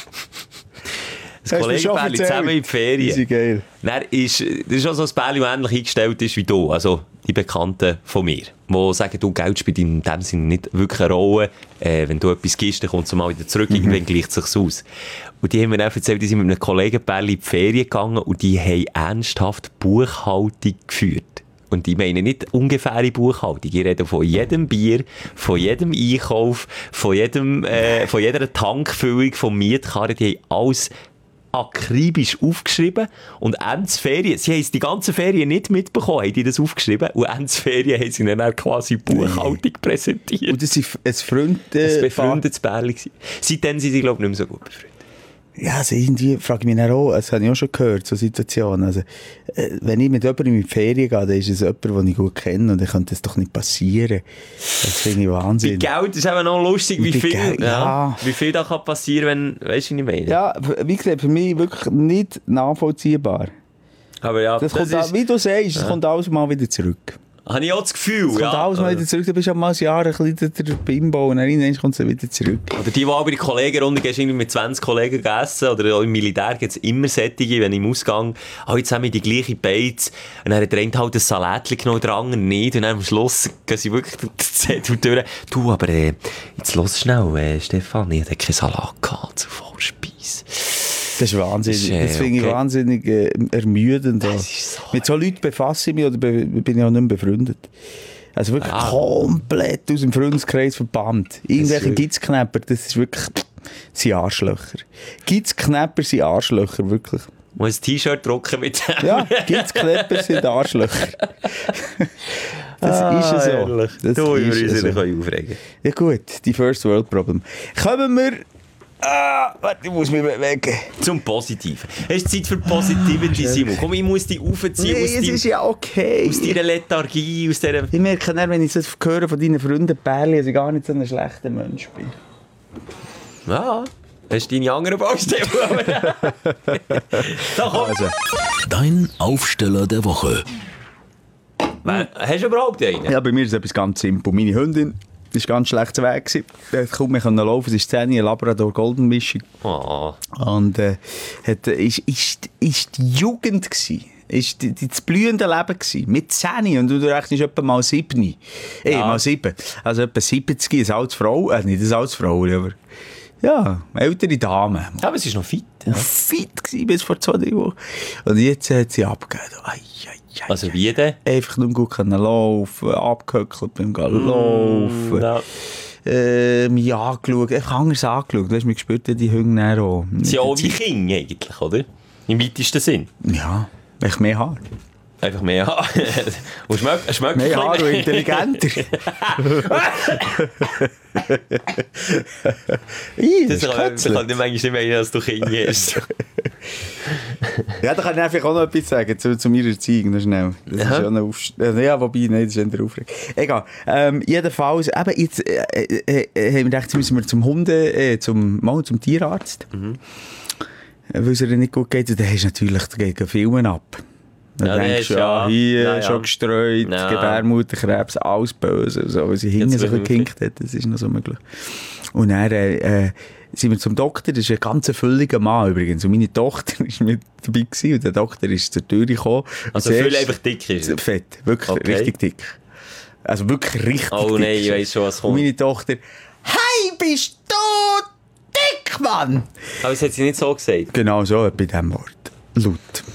Das Kollegenpärchen zusammen in die Ferien. Das ist geil. Dann ist, das ist auch so ein Pärchen, das ähnlich eingestellt ist wie du, also die Bekannten von mir, die sagen, du, Geld spielt in dem Sinne nicht wirklich eine Rolle. Äh, wenn du etwas gibst, dann kommst du mal wieder zurück, mhm. irgendwann gleicht es sich aus. Und die haben mir dann erzählt, die sind mit einem Kollegenpärchen in die Ferien gegangen und die haben ernsthaft Buchhaltung geführt. Und ich meine nicht ungefähre Buchhaltung. Ich rede von jedem Bier, von jedem Einkauf, von, jedem, äh, von jeder Tankfüllung, von Mietkarren. Die haben alles akribisch aufgeschrieben. Und Ende Ferien, sie haben es die ganze Ferien nicht mitbekommen, haben die das aufgeschrieben. Und Ende Ferien haben sie dann quasi Buchhaltung nee. präsentiert. Und das war ein Freund... Äh, ein befreundetes Pärchen. Seitdem sind sie, glaube ich, nicht mehr so gut befreundet. Ja, also irgendwie frage ich mich dann auch, das habe ich auch schon gehört, so Situationen. Also, äh, wenn ich mit jemandem in die Ferien gehe, dann ist es jemand, den ich gut kenne und dann könnte das doch nicht passieren. Das finde ich Wahnsinn. Bei Geld ist eben noch lustig, wie viel, Geld, ja, ja. wie viel da kann passieren, wenn, weißt du, was ich meine? Ja, wie gesagt, für mich wirklich nicht nachvollziehbar. Aber ja, das das kommt ist, auch, wie du sagst, es ja. kommt alles mal wieder zurück. Habe ich auch das Gefühl, es ja. kommt alles mal wieder zurück, du bist auch mal ein Jahr ein bisschen der Bimbo und dann kommt es wieder zurück. Oder die, die aber in die Kollegenrunde gehst, irgendwie mit zwanzig Kollegen gegessen, oder auch im Militär gibt es immer Sättige, wenn ich im Ausgang, alle zusammen die gleiche Beiz, und dann hat der eine halt ein Salätchen genommen, der andere nicht, und dann am Schluss gehen sie wirklich den Zettel durch. Du, aber äh, jetzt los schnell, äh, Stefan, ich hatte keinen Salat gehabt zur Vorspeise. Das ist wahnsinnig. Das, äh, das finde ich okay. wahnsinnig äh, ermüdend. So Mit so Leuten befasse ich mich oder be bin ich auch nicht mehr befreundet. Also wirklich ah. komplett aus dem Freundeskreis verbannt. Irgendwelche Gitzknäpper, das ist wirklich, das sind Arschlöcher. Gitzknäpper sind Arschlöcher, wirklich. Muss ein T-Shirt drucken mit dem. Ja, Gitzknäpper sind Arschlöcher. Das ah, ist so. Das du, ist wir so. uns aufregen. Ja gut, die First World Problem. Kommen wir... Ah, warte, ich muss mich bewegen. Zum Positiven. Es ist Zeit für Positivity, ah, Simon. Komm, ich muss dich aufziehen. Nee, aus es dein, ist ja okay. Aus deiner Lethargie, aus dieser... Ich merke dann, wenn ich das höre von deinen Freunden Pärchen, dass ich gar nicht so ein schlechter Mensch bin. Ja, das ist deine andere Baustelle. So, komm. Also. Dein Aufsteller der Woche. Hm. Hast du überhaupt einen? Ja, bei mir ist es etwas ganz simpel. Meine Hündin... Das war ganz schlecht zu Weg. Sie konnte mehr laufen. Es ist zehn, eine Labrador-Golden-Mischung. Oh. Und äh, hat, ist, ist, ist die Jugend gewesen. Ist die, die, das blühende Leben gewesen. Mit zehn. Und du rechnest etwa mal sieben. Eh, ja. mal sieben. Also etwa siebzig, eine alte Frau. Äh, nicht eine alte Frau, aber... Ja, ältere Dame. Ja, aber sie war noch fit. Ja. Fit gewesen, bis vor zwei, drei Wochen. Und jetzt hat sie abgegeben. Ai, ai. Also wie denn? Einfach nur gut können laufen, abgehöckelt beim mm, Laufen. Ja. Äh, mich angeschaut, einfach anders angeschaut. Du hast mich gespürt, die Hunde auch. Sie sind auch wie Kinder eigentlich, oder? Im weitesten Sinn. Ja, echt mehr Haar. Einfach mehr Haar. Und schmeckt, schmeckt mehr Haar und intelligenter. I, das kann ich manchmal nicht mehr, dass du Kinder hast. Ja, da kann ich einfach auch noch etwas sagen zu, zu meiner Erziehung. Noch schnell. Das ist eine Aufst- ja, wobei, nein, das ist eine Aufregung. Egal. Ähm, jedenfalls, eben, jetzt äh, äh, äh, haben wir gedacht, jetzt müssen wir zum Hunde, äh, zum, mal zum Tierarzt. Mhm. Weil es ihr nicht gut geht. Da hast du natürlich gegen Filmen ab. Dann ja, denkst du, ja, hier ja, ja. schon gestreut, ja. Gebärmutterkrebs, alles böse. So, weil sie hinten so ein gekinkt hat, das ist noch so möglich. Und dann äh, sind wir zum Doktor, das ist ein ganz fülliger Mann übrigens. Und meine Tochter war mit dabei gewesen, und der Doktor ist zur Tür gekommen. Also viel einfach dick ist? Fett, wirklich okay. richtig dick. Also wirklich richtig oh, dick. Oh nein, ich weiss schon, was kommt. Und meine Tochter, hey, bist du dick Fick, Mann! Aber es hat sie nicht so gesagt. Genau so, bei diesem Wort. Laut.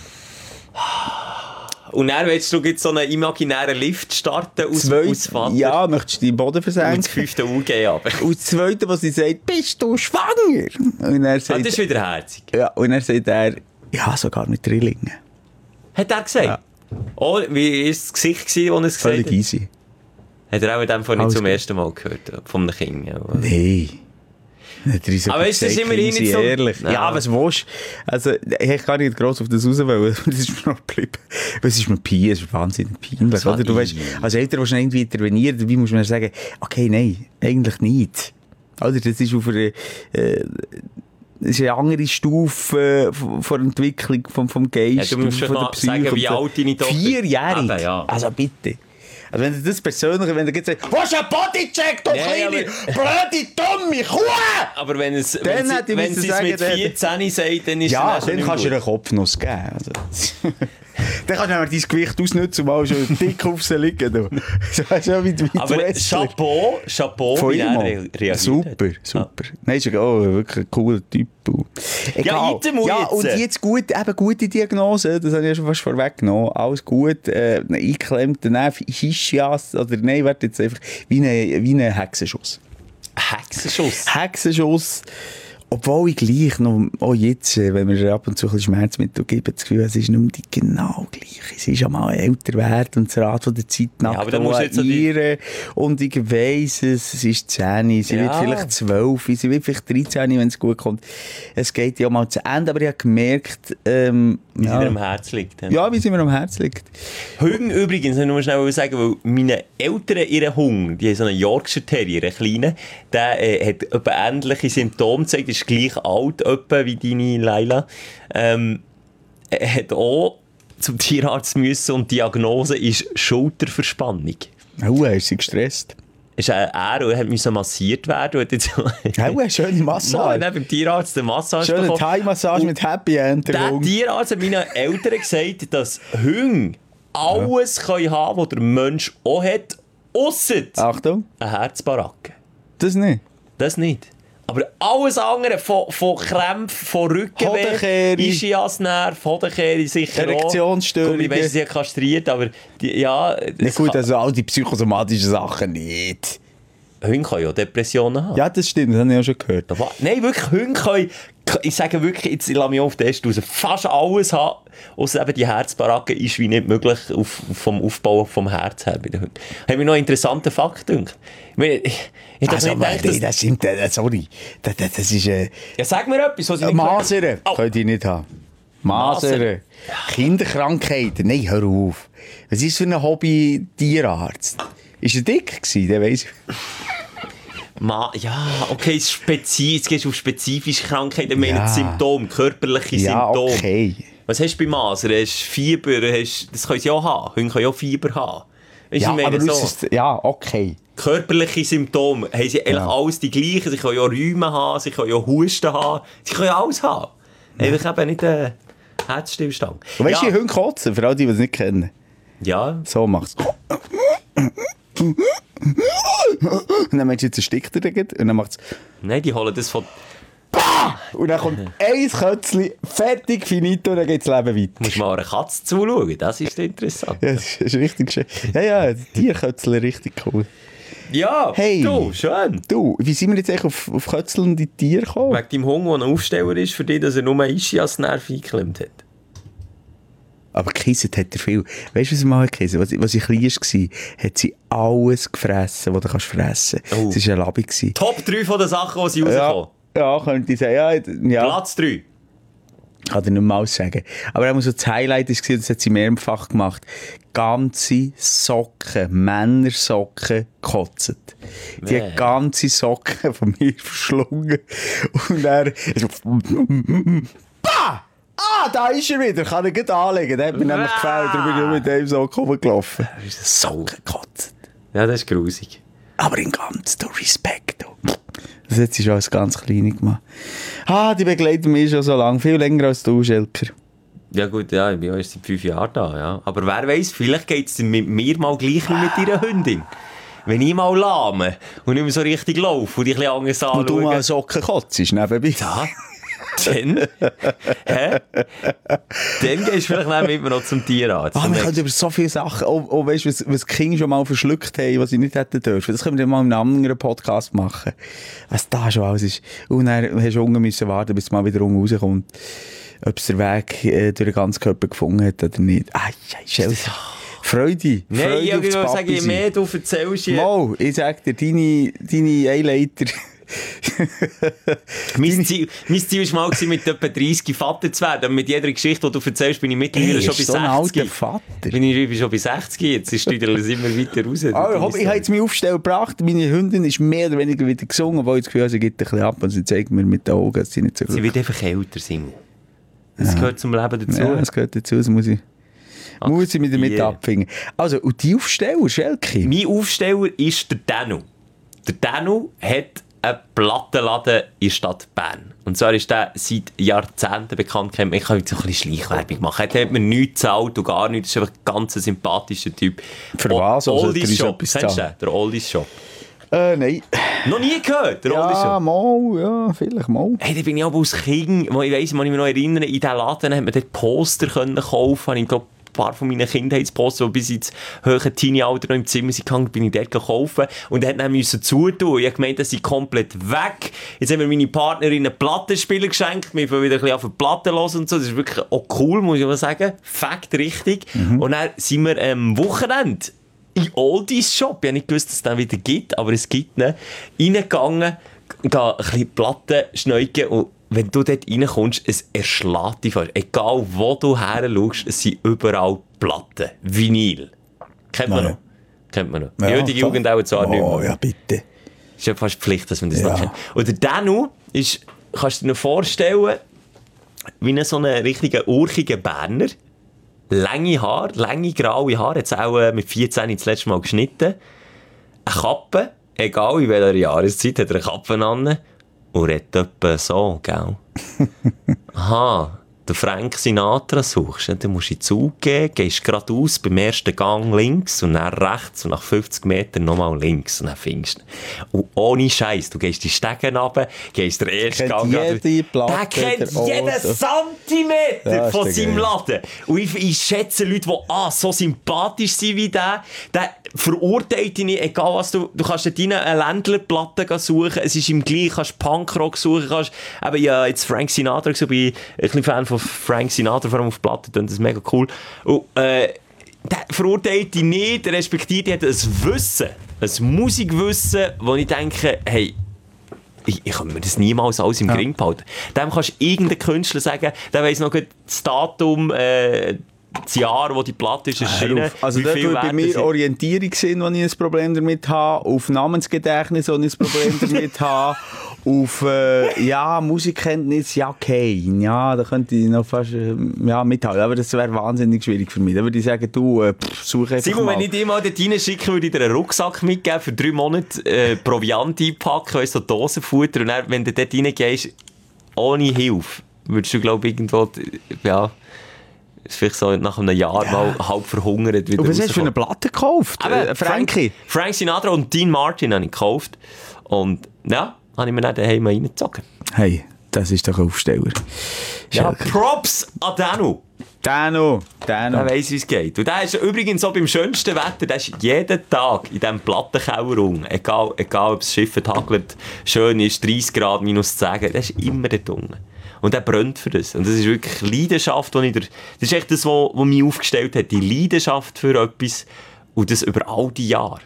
Und dann willst du jetzt so einen imaginären Lift starten aus, Zweit, aus Vater. ja, möchtest du deinen Boden Und das versenken? fünfte U G aber. Und das Zweite, was sie sagt, bist du schwanger? Und er Ah, sagt, das ist wieder herzig. ja, und er sagt er, ja, sogar mit Drillingen. Hat er gesagt? Ja. Oh, wie war das Gesicht, als er es gesagt Völlig hat? easy. Hat er auch in dem Fall nicht Alles zum gut. ersten Mal gehört, von einem Kind. Ja. Nein. Nicht riesig Aber ist das gesagt, immerhin easy, nicht so- ehrlich. Nein. Ja, was willst du? Also, ich hätte gar nicht gross auf das raus wollen. Das ist mir noch geblieben. Es ist mir peinlich, es ist wahnsinnig peinlich. war Oder? Du weißt, als Eltern willst du irgendwie intervenieren, dabei musst du mir sagen, okay, nein, eigentlich nicht. Oder? Das ist auf einer, äh, das ist eine andere Stufe von von der Entwicklung vom, vom Geist. Ja, du musst von schon der mal Psyche sagen, und wie so. alt deine Tochter- Vierjährig. Eben, ja. Also bitte. Also wenn du das persönlich, wenn du jetzt sagst, wo ist ein Bodycheck, du Nee, kleine, blöde, dumme Kuh! Aber wenn, es, Dann wenn, hätte sie, ich wenn müssen sie es sagen, mit dann- vierzehn sagt, dann ist Ja, es dann kannst du ihr einen Kopfnuss geben. Also. Dann kannst du aber dein Gewicht ausnutzen und mal schon dick auf sie liegen. Du. So weißt du, wie, wie Aber Chapeau, Chapeau, Von wie er ihm re auch. reagiert Super, hat. super. Nein, ist ja oh, wirklich ein cooler Typ. Egal. item Ja, jetzt. und jetzt gut, eben gute Diagnose, das habe ich ja schon fast vorweggenommen. Alles gut, äh, eingeklemmt, Nerv, Ischias, oder nein, warte jetzt einfach, wie ein wie eine Hexenschuss. Hexenschuss. Hexenschuss. Obwohl ich gleich noch, auch jetzt, äh, wenn wir ab und zu ein bisschen Schmerzmittel geben, das Gefühl, es ist nicht mehr die genau gleich. Es ist ja mal älter werden und das Rad von der Zeit nach aber dann musst du jetzt so die- und ich weiss es, es ist zehn, sie Ja. wird vielleicht zwölf, sie wird vielleicht dreizehn, wenn es gut kommt. Es geht ja mal zu Ende, aber ich habe gemerkt, ähm, Wie ja, sie dir am Herz liegt. ja, wie sie mir am Herz liegt. Hüng übrigens, ich nur schnell sagen, weil meine Eltern, ihren Hund, die haben so einen Yorkshire Terrier, einen kleinen, der äh, hat etwa ähnliche Symptome gezeigt, ist gleich alt etwa wie deine Leila. Ähm, er hat auch zum Tierarzt müssen und die Diagnose ist Schulterverspannung. Oh, er ist sie gestresst. Ist er, er und er musste massiert werden. Und jetzt, Oh, eine schöne Mal, Massage. dann beim Tierarzt eine Massage Schöne bekommen. Thai-Massage mit Happy End. Der Tierarzt hat meinen Eltern gesagt, dass Hunde alles ja. können haben, was der Mensch auch hat, ausser Achtung, eine Herzbaracke. das nicht. Das nicht. Aber alles andere, von, von Krämpfen, von Rückenweh, Hodenkehre. Ischiasnerv, Hodenkehre sicher auch. Erektionsstörungen. Gut, ich weiss, sie hat kastriert, aber die, ja... Nicht gut, also all die psychosomatischen Sachen nicht. Hunde können ja Depressionen haben. Ja, das stimmt, das habe ich auch schon gehört. Da wa- Nein, wirklich, Hunde können, ich sage wirklich, jetzt lasse mich auf den Test raus, fast alles haben, außer eben die Herzbaracke ist wie nicht möglich auf, vom Aufbau vom Herz her bei den Hunden. Haben wir noch einen interessanten Fakt gedacht. Ich meine, ich, ich Also, nicht aber, gedacht, nee, dass, das stimmt, äh, sorry. Das, das, das ist... Äh, ja, sag mir etwas, was ich nicht Masern Oh. könnt ihr nicht haben. Masern. Masern. Kinderkrankheiten. Nein, hör auf. Was ist für ein Hobby Tierarzt? Ist er dick gewesen? Der weiss ich. Ma, ja, okay, spezi- jetzt gehst du auf spezifische Krankheiten, ich meine Ja. Symptome, körperliche Ja, Symptome. okay. Was hast du bei Masern? Hast du Fieber? Hast, das können sie auch haben. Hunde können ja auch Fieber haben. Weißt, Ja, ich meine aber so. so. Ja, okay. Körperliche Symptome haben sie eigentlich Ja. alles die gleichen. Sie können ja Rheuma haben, sie können ja Husten haben, sie können ja alles haben. Einfach eben nicht einen Herzstillstand. Und weißt du, ja. die Hunde kotzen, für alle, die es nicht kennen. Ja, So macht's. Und dann meinst du, jetzt erstickt er den und dann macht's. nein, die holen das von... Und dann kommt ein Kötzchen, fertig, finito, und dann geht's Leben weiter. Musst mal einer Katze zuschauen, das ist interessant. Ja, das ist richtig schön. Ja, ja, die Tierkötzchen, richtig cool. Ja, Hey. du, schön. Du, wie sind wir jetzt eigentlich auf, auf Kötzl und die Tiere gekommen? Wegen deinem Hund, der ein Aufsteller ist, für dich, dass er nur einen Ischiasnerv eingeklemmt hat. Aber gekisset hat er viel. Weißt du, was er mal gekisset hat? Was ich klein war, hat sie alles gefressen, was du kannst fressen Oh. kannst. Es war ein Labi. gewesen. Top drei von den Sachen, die sie Ja, rauskommen. ja, könnte ich sagen. Ja, ja. Platz drei. Kann ich nicht mal aussagen. Aber auch so das Highlight war, das hat sie mehrfach gemacht. Ganze Socken, Männersocken gekotzt. Die Nee. hat ganze Socken von mir verschlungen. Und er so, bah! Ah, da ist er wieder, kann er gut anlegen. Der hat mir nämlich gefällt, darum bin ich nur mit dem Socken rumgelaufen. Socken gekotzt. Ja, das ist grusig. Aber in ganz, du Respekt. Du. Das hat sie schon als ganz Kleine gemacht. Ah, die begleiten mich schon so lange, viel länger als du, Schelker. Ja gut, ja, ich bin erst seit fünf Jahren da, ja. Aber wer weiß, vielleicht geht es mit mir mal gleich wie mit deiner Hündin. wenn ich mal lahme und nicht mehr so richtig laufe und dich ein bisschen anders anschaue... Und du mal Socken kotzt nebenbei. Ja. Dann, hä? Dann gehst du vielleicht nicht mit mir noch zum Tierarzt. Ah, wir können über so viele Sachen, auch, auch weißt, was, was die Kinder schon mal verschluckt haben, was sie nicht hätten dürfen. Das können wir dann mal in einem anderen Podcast machen. Was da schon alles ist. Und dann hast du unten müssen warten, bis es mal wieder unten rauskommt. Ob es der Weg äh, durch den ganzen Körper gefunden hat oder nicht. Ah, Scheiße. Freude. Nein, Freude ich würde sagen, je mehr du erzählst... Je... Mal, ich sag dir, deine, deine Eileiter... mein, Ziel, mein Ziel war mal, mit etwa dreissig Vater zu werden. Und mit jeder Geschichte, die du erzählst, bin ich mittlerweile hey, schon bei so sechzig. Ein alter Vater. Bin ich schon bei sechzig, jetzt ist die immer weiter raus. Ah, ich habe jetzt mich aufgestellt gebracht. Meine Hündin ist mehr oder weniger wieder gesungen, weil ich das Gefühl habe, sie geht ein bisschen ab und sie zeigt mir mit den Augen, dass sie nicht so gut... Sie wird einfach älter, Simon. Das ja. gehört zum Leben dazu. Ja, das gehört dazu, das muss ich... Ach, muss ich mich damit yeah. abfinden. Also, und die Aufsteller, Schelke? Mein Aufsteller ist der Danu. Der Danu hat einen Plattenladen in der Stadt Bern. Und zwar ist der seit Jahrzehnten bekannt. Ich kann jetzt so ein bisschen Schleichwerbung machen. Er hat mir nichts gezahlt und gar nichts. Das ist einfach ein ganz sympathischer Typ. Für was? O- Oldies Shop. Kennst du den? Der Oldies Shop. Äh, nein. Noch nie gehört, der Oldies Shop? Ja, mal, ja, vielleicht mal. Hey, da bin ich aber als Kind, ich weiss, man ich mich noch erinnern, in diesem Laden hat man dort Poster können kaufen. Ich glaube, ein paar von meinen Kindheitsposter, die bis ins höhere Teenie-Alter noch im Zimmer sind gegangen, bin ich dort gekauft. Und dann musste ich zutun. Ich habe gemeint, das sind komplett weg. Jetzt haben mir meine Partnerin einen Plattenspieler geschenkt. Wir fangen wieder ein bisschen auf die Platte los und so. Das ist wirklich auch cool, muss ich mal sagen. Fakt richtig. Mhm. Und dann sind wir am Wochenende in Oldies Shop. Ich habe nicht gewusst, dass es den wieder gibt, aber es gibt ihn. Reingegangen, ein bisschen Platten schneugen und wenn du dort reinkommst, es erschlägt dich fast. Egal wo du her schaust, es sind überall Platten. Vinyl. Kennt man ja. noch? Kennt man noch. Ja, die heutige Jugend auch zwar oh, nicht mehr. Oh ja, bitte. Ist ja fast Pflicht, dass man das ja. noch kennt. Und der Danu ist, kannst du dir noch vorstellen, wie so ein richtiger urchiger Berner. Lange Haare, lange graue Haare. Jetzt auch mit vierzehn das letzte Mal geschnitten. Eine Kappe, egal in welcher Jahreszeit, hat er eine Kappe an. Und redet etwa so, gell? Aha, den Frank Sinatra suchst, dann musst du in den Zug gehen, gehst geradeaus, beim ersten Gang links und dann rechts und nach fünfzig Metern nochmal links und dann findest du ihn. Und ohne Scheiß, du gehst die Stegen runter, gehst den ersten Gang... Jede Platte, der kennt jeden Zentimeter ja, von seinem Laden. Und ich, ich schätze Leute, die ah, so sympathisch sind wie der, der verurteilt dich nicht, egal was du... Du kannst dort eine Ländlerplatte suchen, es ist ihm gleich, du kannst Punkrock suchen, kannst... Aber ja, jetzt Frank Sinatra, ich bin ein bisschen Fan von Frank Sinatra, vor allem auf Platte, das ist mega cool. Und, äh, der verurteilt dich nicht, respektiert, er hat ein Wissen, ein Musikwissen, wo ich denke, hey, ich, ich kann mir das niemals alles im ja. Gring behalten. Dem kannst du irgendeinen Künstler sagen, der weiss noch das Datum, äh, das Jahr, wo die Platte ist erschienen. Also da würde bei mir Orientierung sein, wo ich ein Problem damit habe, auf Namensgedächtnis, wo ich ein Problem damit habe, auf äh, ja, Musikkenntnis, ja, okay, ja, da könnte ich noch fast äh, ja, mithalten, aber das wäre wahnsinnig schwierig für mich. Da würde ich sagen, du, äh, pff, such einfach Simon, mal. Wenn ich dir mal dort reinschicke, würde ich dir einen Rucksack mitgeben, für drei Monate äh, Proviant einpacken, weißt, so Dosenfutter, und dann, wenn du dort reingehst, ohne Hilfe, würdest du, glaube ich, irgendwo, ja... ist vielleicht so nach einem Jahr ja. mal halb verhungert. Wieder und was hast du für eine Platte gekauft? Aber äh, Frankie? Frank, Frank Sinatra und Dean Martin habe ich gekauft. Und ja, habe ich mir dann daheim reingezogen. Hey, das ist doch ein Aufsteller. Ja, Props an Danu. Danu, Danu. Der weiss, wie es geht. Und der ist übrigens so beim schönsten Wetter, der ist jeden Tag in diesem Plattenkeller rum. Egal, egal ob das Schiff hagelt, schön ist, dreißig Grad, minus zehn, der ist immer dort unten. Und er brennt für das. Und das ist wirklich Leidenschaft, die ich das ist echt das, was, was mich aufgestellt hat. Die Leidenschaft für etwas und das über all die Jahre.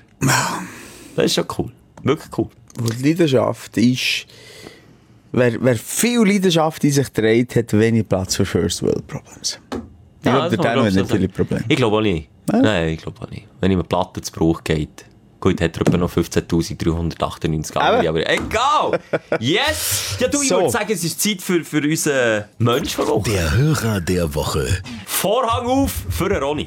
Das ist schon cool. Wirklich cool. Und die Leidenschaft ist... Wer, wer viel Leidenschaft in sich trägt, hat wenig Platz für First World Problems. Ich ja, glaube, der Danu hat nicht viele Probleme. Ich glaube auch nicht. Ja? Nein, ich glaube auch nicht. Wenn ihm eine Platte zu Bruch geht... Gut, hat er etwa noch fünfzehntausenddreihundertachtundneunzig andere, aber egal! Yes! Ja, du, ich so. würde sagen, es ist Zeit für, für unseren Mensch der Woche. Der Hörer der Woche. Vorhang auf für den Ronny.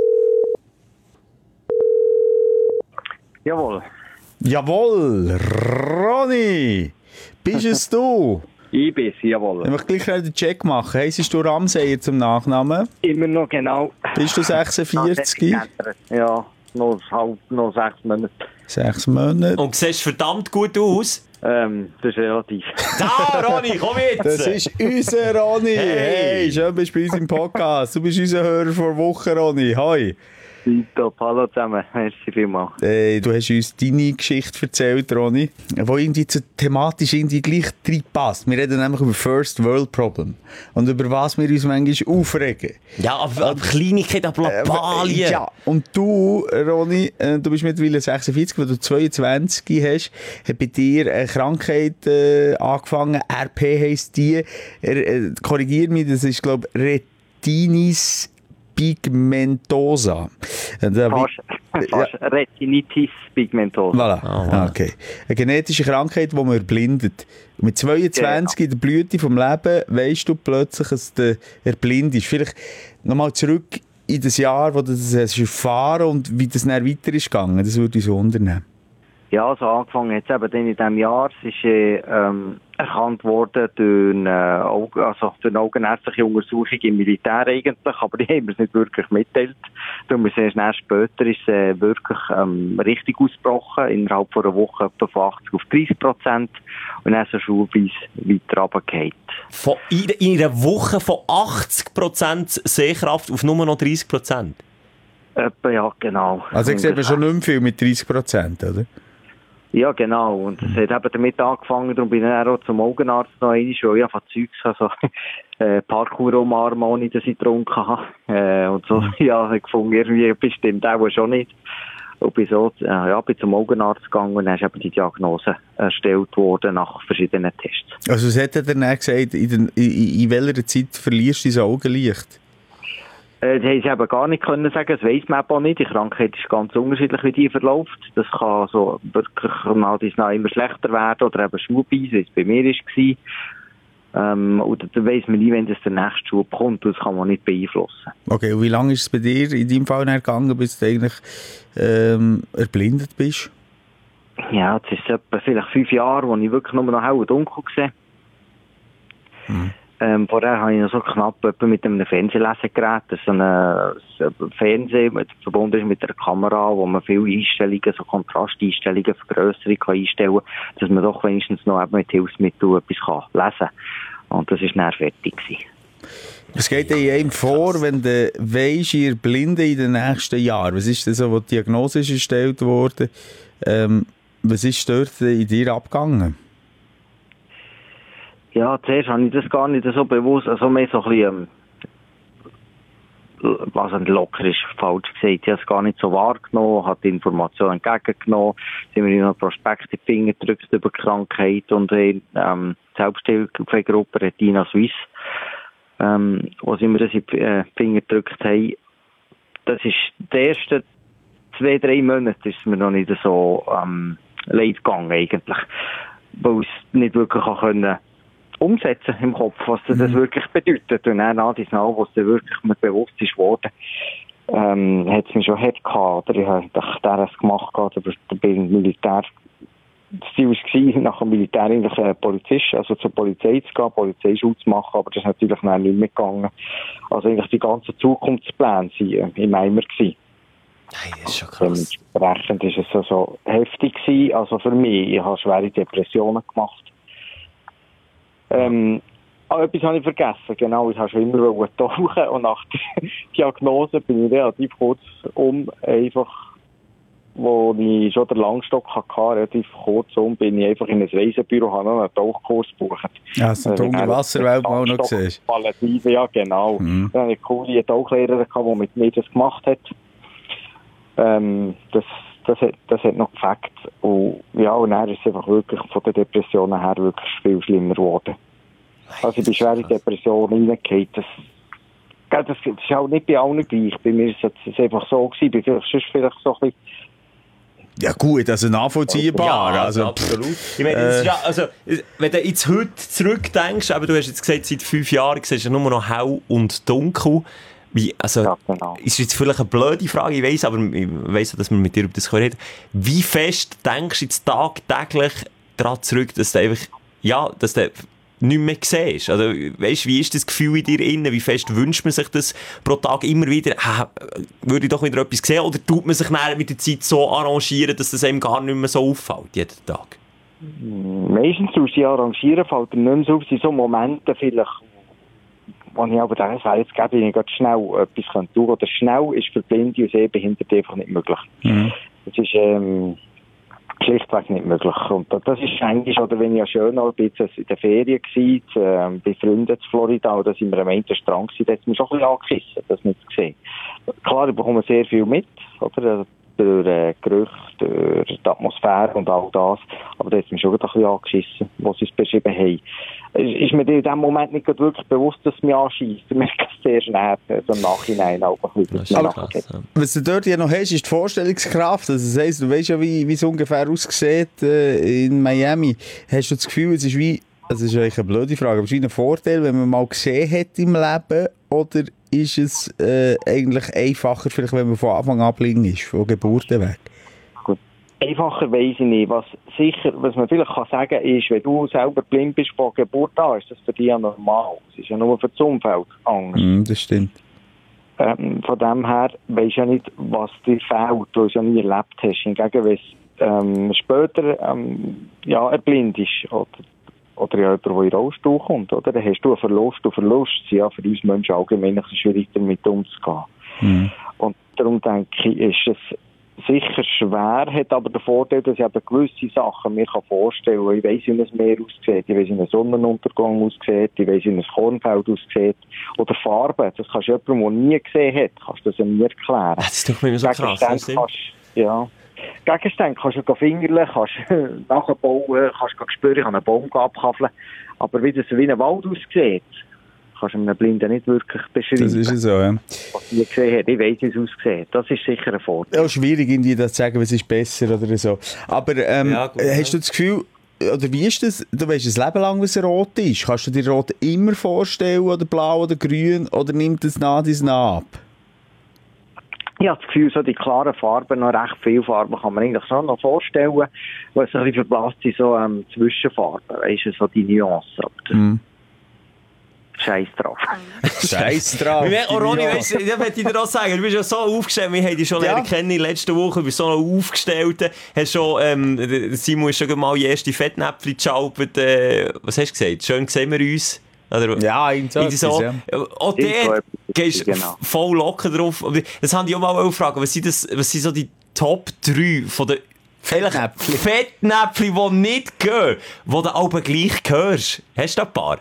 Jawohl. Jawohl! Ronny! Bist es du? Ich bin's, jawohl. Ich möchte gleich schnell den Check machen. Heisst du Ramseyer zum Nachnamen? Immer noch, genau. Bist du sechsundvierzig? Ja. Noch, halb, noch sechs Monate. Sechs Monate. Und siehst verdammt gut aus. Ähm, das ist relativ. Da, Ronny, komm jetzt! Das ist unser Ronny. Hey, Hey. schön bist du bei uns im Podcast. Du bist unser Hörer vor Woche, Ronny. Hoi. Top, hallo zusammen. Merci vielmals. Hey, du hast uns deine Geschichte erzählt, Ronny, die irgendwie zu thematisch irgendwie gleich reinpasst. Wir reden nämlich über First World Problem. Und über was wir uns manchmal aufregen. Ja, aber ab Kleinigkeit, ab Lappalien. Ja, und du, Ronny, äh, du bist mittlerweile sechsundvierzig, weil du zweiundzwanzig hast, hat bei dir eine Krankheit äh, angefangen. R P heisst die. Er, äh, korrigier mich, das ist, glaube ich, Retinis pigmentosa. Fast, fast ja. Retinitis pigmentosa. Voilà. Oh, wow. Okay. Eine genetische Krankheit, die man erblindet. Und mit zweiundzwanzig ja, ja. in der Blüte vom Leben weisst du plötzlich, dass du erblindest. Vielleicht nochmal zurück in das Jahr, wo du das hast erfahren und wie das dann weiter ist gegangen. Das würde uns wundern. Ja, also angefangen hat es eben dann in diesem Jahr. Es ist ähm, erkannt worden durch eine, Augen, also durch eine augenärztliche Untersuchung im Militär eigentlich, aber die haben es nicht wirklich mitteilt. Darum ist es erst später ist es äh, wirklich ähm, richtig ausgebrochen, innerhalb von einer Woche etwa von achtzig auf dreißig Prozent und dann so schulweise weiter runtergefallen. Von in, in einer Woche von achtzig Prozent Sehkraft auf nur noch dreißig Prozent? Etwa, ja, genau. Also ich sehe schon nicht mehr viel mit dreißig Prozent, oder? Ja, genau. Und es hat eben damit angefangen, darum bin ich dann auch zum Augenarzt noch einmal, weil ich einfach Zeugs also äh, Parkour umarmen, ohne dass ich getrunken habe. Äh, und so, ja, ich gefunden, irgendwie bestimmt auch schon nicht. Und bin so, äh, ja, bin zum Augenarzt gegangen und dann ist eben die Diagnose erstellt worden nach verschiedenen Tests. Also was hat er dann gesagt, in, den, in, in welcher Zeit verlierst du dein Augenlicht? Äh, das haben sie eben gar nicht können sagen, das weiss man eben auch nicht. Die Krankheit ist ganz unterschiedlich, wie die verläuft. Das kann so wirklich mal immer schlechter werden oder eben Schulbeis, wie es bei mir war. Ähm, oder dann weiss man nie, wenn das der nächste Schub kommt. Das kann man nicht beeinflussen. Okay, und wie lange ist es bei dir in deinem Fall gegangen, bis du eigentlich ähm, erblindet bist? Ja, es ist etwa vielleicht fünf Jahre, wo ich wirklich nur noch hell und dunkel gesehen. Hm. Ähm, vorher habe ich noch so knapp mit einem Fernsehlesegerät, das ist ein, ein Fernseher, das verbunden ist mit einer Kamera, wo man viele Einstellungen, so Kontrasteinstellungen, Vergrösserung kann einstellen kann, dass man doch wenigstens noch mit Hilfsmitteln etwas kann lesen kann. Und das war dann fertig gewesen. Was geht dir einem vor, wenn du weisst, ihr Blinde in den nächsten Jahren? Was ist das so, wo die Diagnose ist erstellt wurde? Ähm, was ist dort in dir abgegangen? Ja, zuerst habe ich das gar nicht so bewusst, also mehr so ein bisschen, ähm, was ein locker ist, falsch gesagt. Ich habe es gar nicht so wahrgenommen, habe die Informationen entgegengenommen, sind mir noch Prospekt in die Finger gedrückt über die Krankheit und ähm, die Selbsthilfegruppe Retina Suisse, ähm, wo sie mir das in die äh, Finger gedrückt haben. Das ist die ersten zwei, drei Monate ist mir noch nicht so ähm, leid gegangen eigentlich, weil es nicht wirklich auch können umsetzen im Kopf, was das mhm. wirklich bedeutet. Und dann nach diesem Mal, was es wirklich mir bewusst ist worden, ähm, hat es mich schon hart gehabt. Oder ich habe das gemacht, aber beim Militär, das Ziel war, nach dem Militär eigentlich äh, Polizist, also zur Polizei zu gehen, Polizeischule zu machen, aber das ist natürlich dann nicht mehr gegangen. Also eigentlich die ganzen Zukunftspläne waren im Eimer gewesen. Nein, das ist schon krass. Dementsprechend war es also heftig gewesen. Also für mich, ich habe schwere Depressionen gemacht. Ähm, aber etwas habe ich vergessen, genau, ich habe schon immer tauchen und nach der Diagnose bin ich relativ kurz um, einfach, wo ich schon den Langstock hatte, relativ kurz um, bin ich einfach in ein Reisebüro, habe noch einen Tauchkurs gebucht. Ja, hast du die Unterwasserwelt mal noch gesehen? Ja, genau. Mhm. Dann hatte ich eine coole Tauchlehrerin, die mit mir das gemacht hat. Ähm, das Das hat, das hat noch gefällt. Und ja, und dann ist es einfach wirklich von den Depressionen her wirklich viel schlimmer geworden. Also ich bin schwer in Depressionen reingefallen. Das, das, das ist auch nicht bei allen gleich. Bei mir ist es einfach so gewesen. Bei vielleicht, sonst vielleicht so ein bisschen. Ja gut, also nachvollziehbar. Ja, also, absolut. Ich meine, das ist ja, also, wenn du jetzt heute zurückdenkst, aber du hast jetzt gesagt, seit fünf Jahren siehst du nur noch hell und dunkel. Wie, also, ja, genau. Ist jetzt vielleicht eine blöde Frage, ich weiss, aber ich weiss, dass wir mit dir über das reden können. Wie fest denkst du jetzt tagtäglich daran zurück, dass du einfach, ja, dass du nicht mehr siehst? Also, weißt, wie ist das Gefühl in dir innen? Wie fest wünscht man sich das pro Tag immer wieder? Äh, würde ich doch wieder etwas sehen? Oder tut man sich dann mit der Zeit so arrangieren, dass das einem gar nicht mehr so auffällt, jeden Tag? Meistens tust du dich arrangieren, fällt dir nicht mehr so auf. Es sind so Momente vielleicht, wo ich aber denke, es wäre jetzt gegeben, wenn ich gerade schnell etwas tun könnte. Oder schnell ist für Blinde und Sehbehinderte einfach nicht möglich. Mhm. Das ist ähm, schlichtweg nicht möglich. Und das ist eigentlich, oder wenn ich ja schön noch ein bisschen in der Ferien war, äh, bei Freunden in Florida, oder sind wir am Ende Strand gewesen, da hat es mich schon ein bisschen angeschissen, das nicht zu sehen. Klar, ich bekomme sehr viel mit, oder? Durch äh, Gerüche, durch die Atmosphäre und all das. Aber da hat es mich schon ein bisschen angeschissen, was sie es beschrieben haben. Es ist mir in dem Moment nicht wirklich bewusst, dass es mich anschießt. Ich merke es sehr schnell, so im Nachhinein auch ein bisschen. Aber krass, ja. Was du dort ja noch hast, ist die Vorstellungskraft. Also das heisst, du weißt ja, wie, wie es ungefähr aussieht äh, in Miami. Hast du das Gefühl, es ist wie, also das ist eigentlich eine blöde Frage, aber es ist wie ein Vorteil, wenn man mal gesehen hat im Leben, oder ist es äh, eigentlich einfacher, vielleicht, wenn man von Anfang an blind ist, von Geburt weg? Gut. Einfacher weiss ich nicht. Was sicher, was man vielleicht kann sagen kann, ist, wenn du selber blind bist von Geburt an, ist das für dich ja normal. Es ist ja nur für das Umfeld anders. Mm, das stimmt. Ähm, von dem her weisst du ja nicht, was dir fehlt, weil du es ja nie erlebt hast. Hingegen, wenn es ähm, später ähm, ja, erblind ist, oder oder ja jemand, der in den Rollstuhl kommt, oder? Dann hast du einen Verlust und Verlust sind ja für uns Menschen allgemein ein bisschen schwierig, damit umzugehen. Mhm. Und darum denke ich, ist es sicher schwer, hat aber den Vorteil, dass ich eben gewisse Sachen mir vorstellen kann. Ich weiss, wie ein Meer aussieht, ich weiss, wie ein Sonnenuntergang aussieht, ich weiss, wie ein Kornfeld aussieht. Oder Farben, das kannst du jemandem, der nie gesehen hat, kannst du das ja nie erklären. Das ist doch immer so krass. Kannst, ja. Gegenstände kannst du fingerlen, kannst nachbauen, kannst du spüren, ich kann einen Baum abkaffeln. Aber wie das wie ein Wald aussieht, kannst du einem Blinden nicht wirklich beschreiben. Das ist so, ja. Was ich gesehen habe, ich weiss, wie es aussieht. Das ist sicher ein Vorteil. Ja, schwierig, irgendwie das zu sagen, was ist besser oder so. Aber ähm, ja, gut, hast du das Gefühl, oder wie ist das, du weißt ein Leben lang, was rot ist. Kannst du dir rot immer vorstellen, oder blau oder grün, oder nimmt es nach dies nach ab? Ich habe das Gefühl, so die klaren Farben, noch recht viele Farben kann man eigentlich schon noch vorstellen, weil es ein bisschen verblasst sind, so ähm, Zwischenfarben, weißt du, so die Nuancen. Mm. Scheiß drauf. Scheiß drauf. Oh, Ronny, weißt du, das möchte ich dir auch sagen, du bist ja so aufgestellt, wir haben dich schon ja. kennen in letzter Woche, du bist so noch aufgestellt, hast schon, ähm, Simon ist schon mal die erste Fettnäpfchen geschaltet, äh, was hast du gesagt, schön sehen wir uns. Oder, ja, irgendwie so. Ja. Auch der gehst genau. voll locker drauf. Das haben die auch mal gefragt. Was sind, das, was sind so die Top drei von den Fettnäpfchen, Fettnäpfchen, die nicht gehen, die du aber gleich hörst? Hast du ein paar?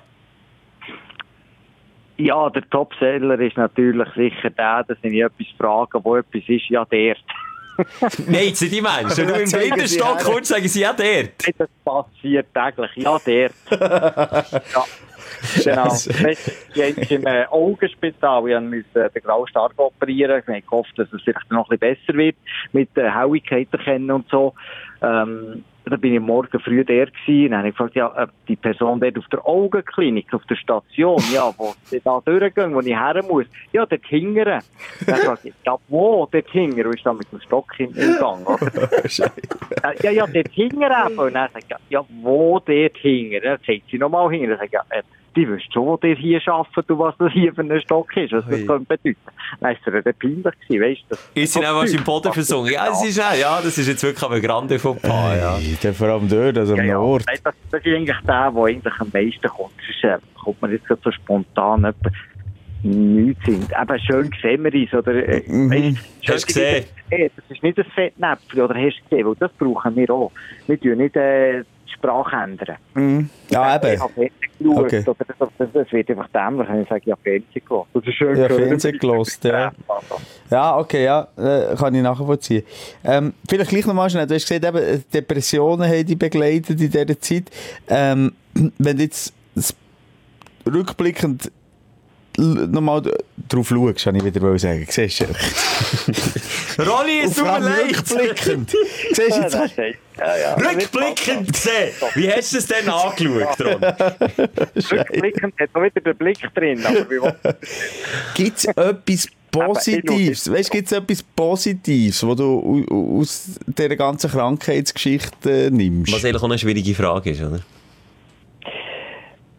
Ja, der Topseller ist natürlich sicher der, dass ich etwas frage, wo etwas ist, ja, der. Nein, jetzt sind die Menschen. Du im Blindenstock kommst, sagen sie ja der. Das passiert täglich, ja, der. Ja. Genau. Ich habe im äh, Augenspital, ich musste den Graustark operieren. Ich habe gehofft, dass es vielleicht noch ein bisschen besser wird, mit der äh, Helligkeit erkennen und so. Ähm, da bin ich morgen früh der gewesen. Dann habe ich gefragt, ja, die Person dort auf der Augenklinik, auf der Station, ja, wo sie da durchgehen, wo ich her muss. Ja, dort hingern. Dann frage ich, ja, wo dort hingern? Und ist da mit dem Stock im Gang, oder? ja, ja, dort hingern eben. Und dann sage ich, ja, wo dort hingern? Dann sagt sie nochmal hingern. Dann sage ich, ja, äh, die wüsst schon, wo ihr hier arbeitet und was das hier für ein Stock ist, was das könnte bedeuten. Dann ist es dann peinlich gewesen, weißt du. Ist sie dann was im Boden versunken? Ja, das ist, ja, das ist jetzt wirklich ein grande Fauxpas, ja. Hey, vor allem dort, also am ja, Ort. Ja. Das, das ist eigentlich der, der eigentlich am meisten kommt. Sonst äh, kommt man jetzt so spontan etwa nichts hin. Eben schön sehen wir uns, oder? Äh, mhm. weißt, hast du gesehen? Das, das ist nicht ein Fettnäpfchen, oder hast du gesehen? Weil das brauchen wir auch. Wir tun nicht äh, die Sprache ändern. Mhm. Ja, eben. Ich habe Fernsehen geschaut, okay. oder das, das, das wird einfach dämlich, wenn ich sage, ich habe Fernsehen gehört. Das ist schön ja, Fernsehen gehört, ja. Ja, okay, ja, äh, kann ich nachvollziehen. Ähm, vielleicht gleich nochmal schnell, du hast gesagt, eben, Depressionen haben dich begleitet in dieser Zeit. Ähm, wenn du jetzt rückblickend nochmal drauf schaust, kann ich wieder sagen. Siehst du? Ronny, es tut mir leid. Rückblickend. Siehst du jetzt? Ja, ja. Rückblickend gesehen. Wie hast du es denn angeschaut, Ron? Rückblickend hat noch wieder den Blick drin. Gibt es etwas Positives? Weißt du, gibt es etwas Positives, was du aus dieser ganzen Krankheitsgeschichte nimmst? Was eigentlich auch eine schwierige Frage ist, oder?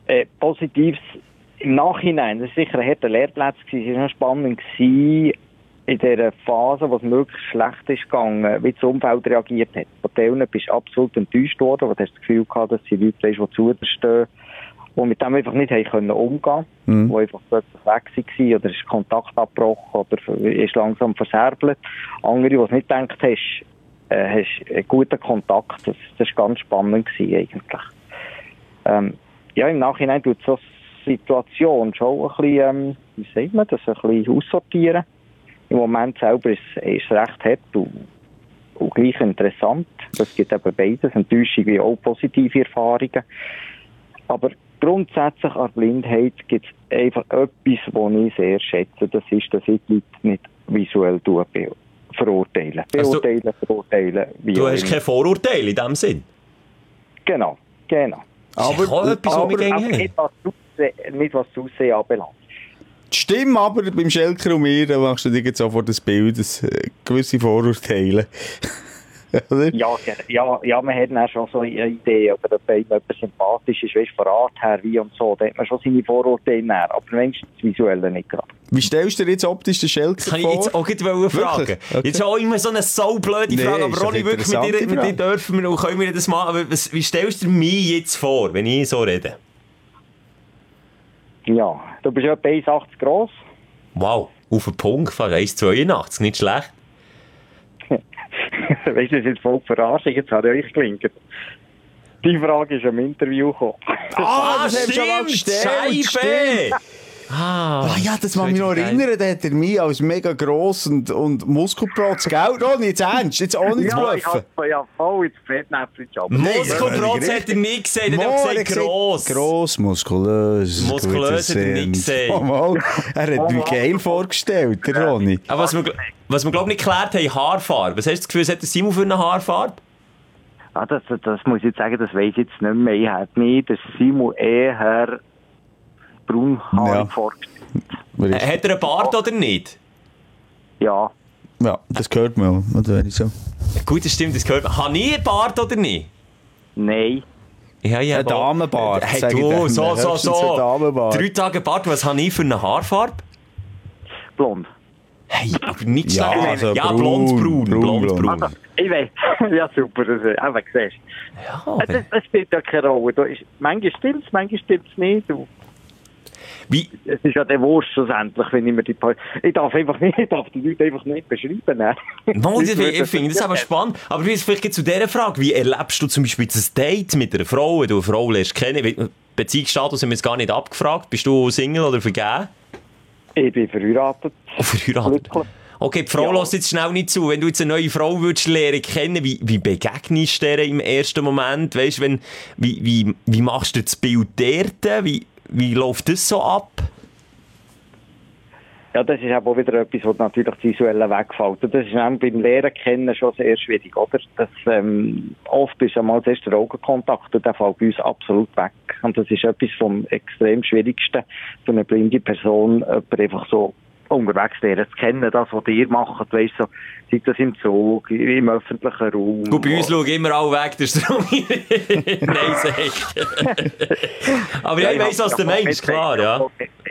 Äh, Positives im Nachhinein, das war sicher ein harter Lehrplatz, es war noch spannend gewesen, in dieser Phase, wo es möglichst schlecht ist gegangen, wie das Umfeld reagiert hat. Von denen bist du absolut enttäuscht worden, weil du hast das Gefühl gehabt, dass sie Leute sind, die zu dir stehen, die mit dem einfach nicht haben können umgehen, mhm. die einfach plötzlich weg waren, oder ist Kontakt abgebrochen, oder ist langsam versärbelt. Andere, die es nicht gedacht hast, äh, hast einen guten Kontakt, das, das war ganz spannend gewesen, eigentlich. Ähm, ja, im Nachhinein tut so eine Situation schon ein bisschen, ähm, wie sagt man das, ein bisschen aussortieren. Im Moment selber ist es recht hart und, und gleich interessant. Es gibt eben beides, Enttäuschung wie auch positive Erfahrungen. Aber grundsätzlich an Blindheit gibt es einfach etwas, was ich sehr schätze. Das ist, dass ich die Leute nicht visuell verurteilen. Beurteilen, also, verurteilen. Wie du hast keine Vorurteile in diesem Sinn? Genau, genau. Aber, aber, etwas, aber, aber nicht, was das Aussehen, nicht was das Aussehen anbelangt. Die Stimme aber beim Schelker und mir, da machst du dir jetzt sofort das Bild, das äh, gewisse Vorurteile. ja, ja, ja, man hat dann schon so eine Idee, ob jemand sympathisch ist, weißt, von Art her, wie und so, da hat man schon seine Vorurteile näher, aber wenigstens das Visuelle nicht gerade. Wie stellst du dir jetzt optisch den Schelker vor? Kann ich jetzt auch gerade fragen. Okay. Jetzt auch immer so eine so blöde Frage, nee, aber Ronny, wirklich mit dir, mit dir dürfen wir und können wir das machen, aber was, wie stellst du mich jetzt vor, wenn ich so rede? Ja, du bist etwa eins Komma achtzig gross. Wow, auf den Punkt, fast eins Komma zweiundachtzig, nicht schlecht. Weißt du, das ist jetzt voll Verarschung, jetzt hat euch gelingt. Die Frage ist im Interview gekommen. Ah, das stimmt, schon gestellt, Scheibe! Ah, ah ja, das kann mich noch erinnern, da hat er mich als mega gross und, und Muskelprotz, gell, Ronny, jetzt ernst, jetzt ohne zu bluffen. Ja, ich hab ja voll ins Fettnäpfchen gehabt. Muskelprotz hat er nicht gesehen, er hat gesagt gross. Gross, muskulös. Muskulös hat er nicht gesehen. Oh, mal. Er hat mich geil vorgestellt, der Ronny. Aber was wir, was wir glaube ich nicht geklärt haben, Haarfarbe. Was hast du das Gefühl, was hat der Simon für eine Haarfarbe? Ah, das, das muss ich jetzt sagen, das weiss ich jetzt nicht mehr. Ich hätte nicht, dass Simon eher braunhaarig ja. vorgestellt. Äh, hat er einen Bart oder nicht? Ja. Ja, das gehört man. Oder so. Gut, das stimmt, das gehört man. Habe ich einen Bart oder nicht? Nein. Ja, ja, ein Damenbart. Hey, du, so, so, so. Drei Tage Bart, was habe ich für eine Haarfarbe? Blond. Hey, aber nicht ja, schlecht. Also ja, blond-braun. Blond-braun. Also, ich weiß. Ja, super. Das ist einfach siehst. Ja, okay. das, das spielt ja keine Rolle. Da ist, manchmal stimmt es, manchmal stimmt es nicht. Du. Wie? Es ist ja der Wurst schlussendlich, wenn ich mir die pa- Ich darf einfach nicht, ich darf die Leute einfach nicht beschreiben. No, ich ich finde das aber spannend. Aber vielleicht zu dieser Frage, wie erlebst du zum Beispiel ein Date mit einer Frau, wenn du eine Frau lernst kennen? Beziehungsstatus haben wir jetzt gar nicht abgefragt. Bist du Single oder vergeben? Ich bin verheiratet. Oh, verheiratet? Okay, die Frau ja. lässt jetzt schnell nicht zu. Wenn du jetzt eine neue Frau würdest lernen kennen, wie, wie begegnest du dir im ersten Moment? Weißt, wenn, wie, wie, wie machst du das Bild dort? Wie, wie läuft das so ab? Ja, das ist auch wieder etwas, was natürlich das Visuelle wegfällt. Das ist beim Lernen kennen schon sehr schwierig, oder? Das, ähm, oft ist einmal zuerst der Augenkontakt und der fällt bei uns absolut weg. Und das ist etwas vom extrem Schwierigsten für eine blinde Person, jemand einfach so unterwegs lernen zu kennen, das, was ihr macht, weißt du, so, sei das im Zug, im öffentlichen Raum. Gut, bei uns schauen immer alle weg, das ist darum Nein, sag. Aber ja, ich weiss, was du meinst, klar, ja.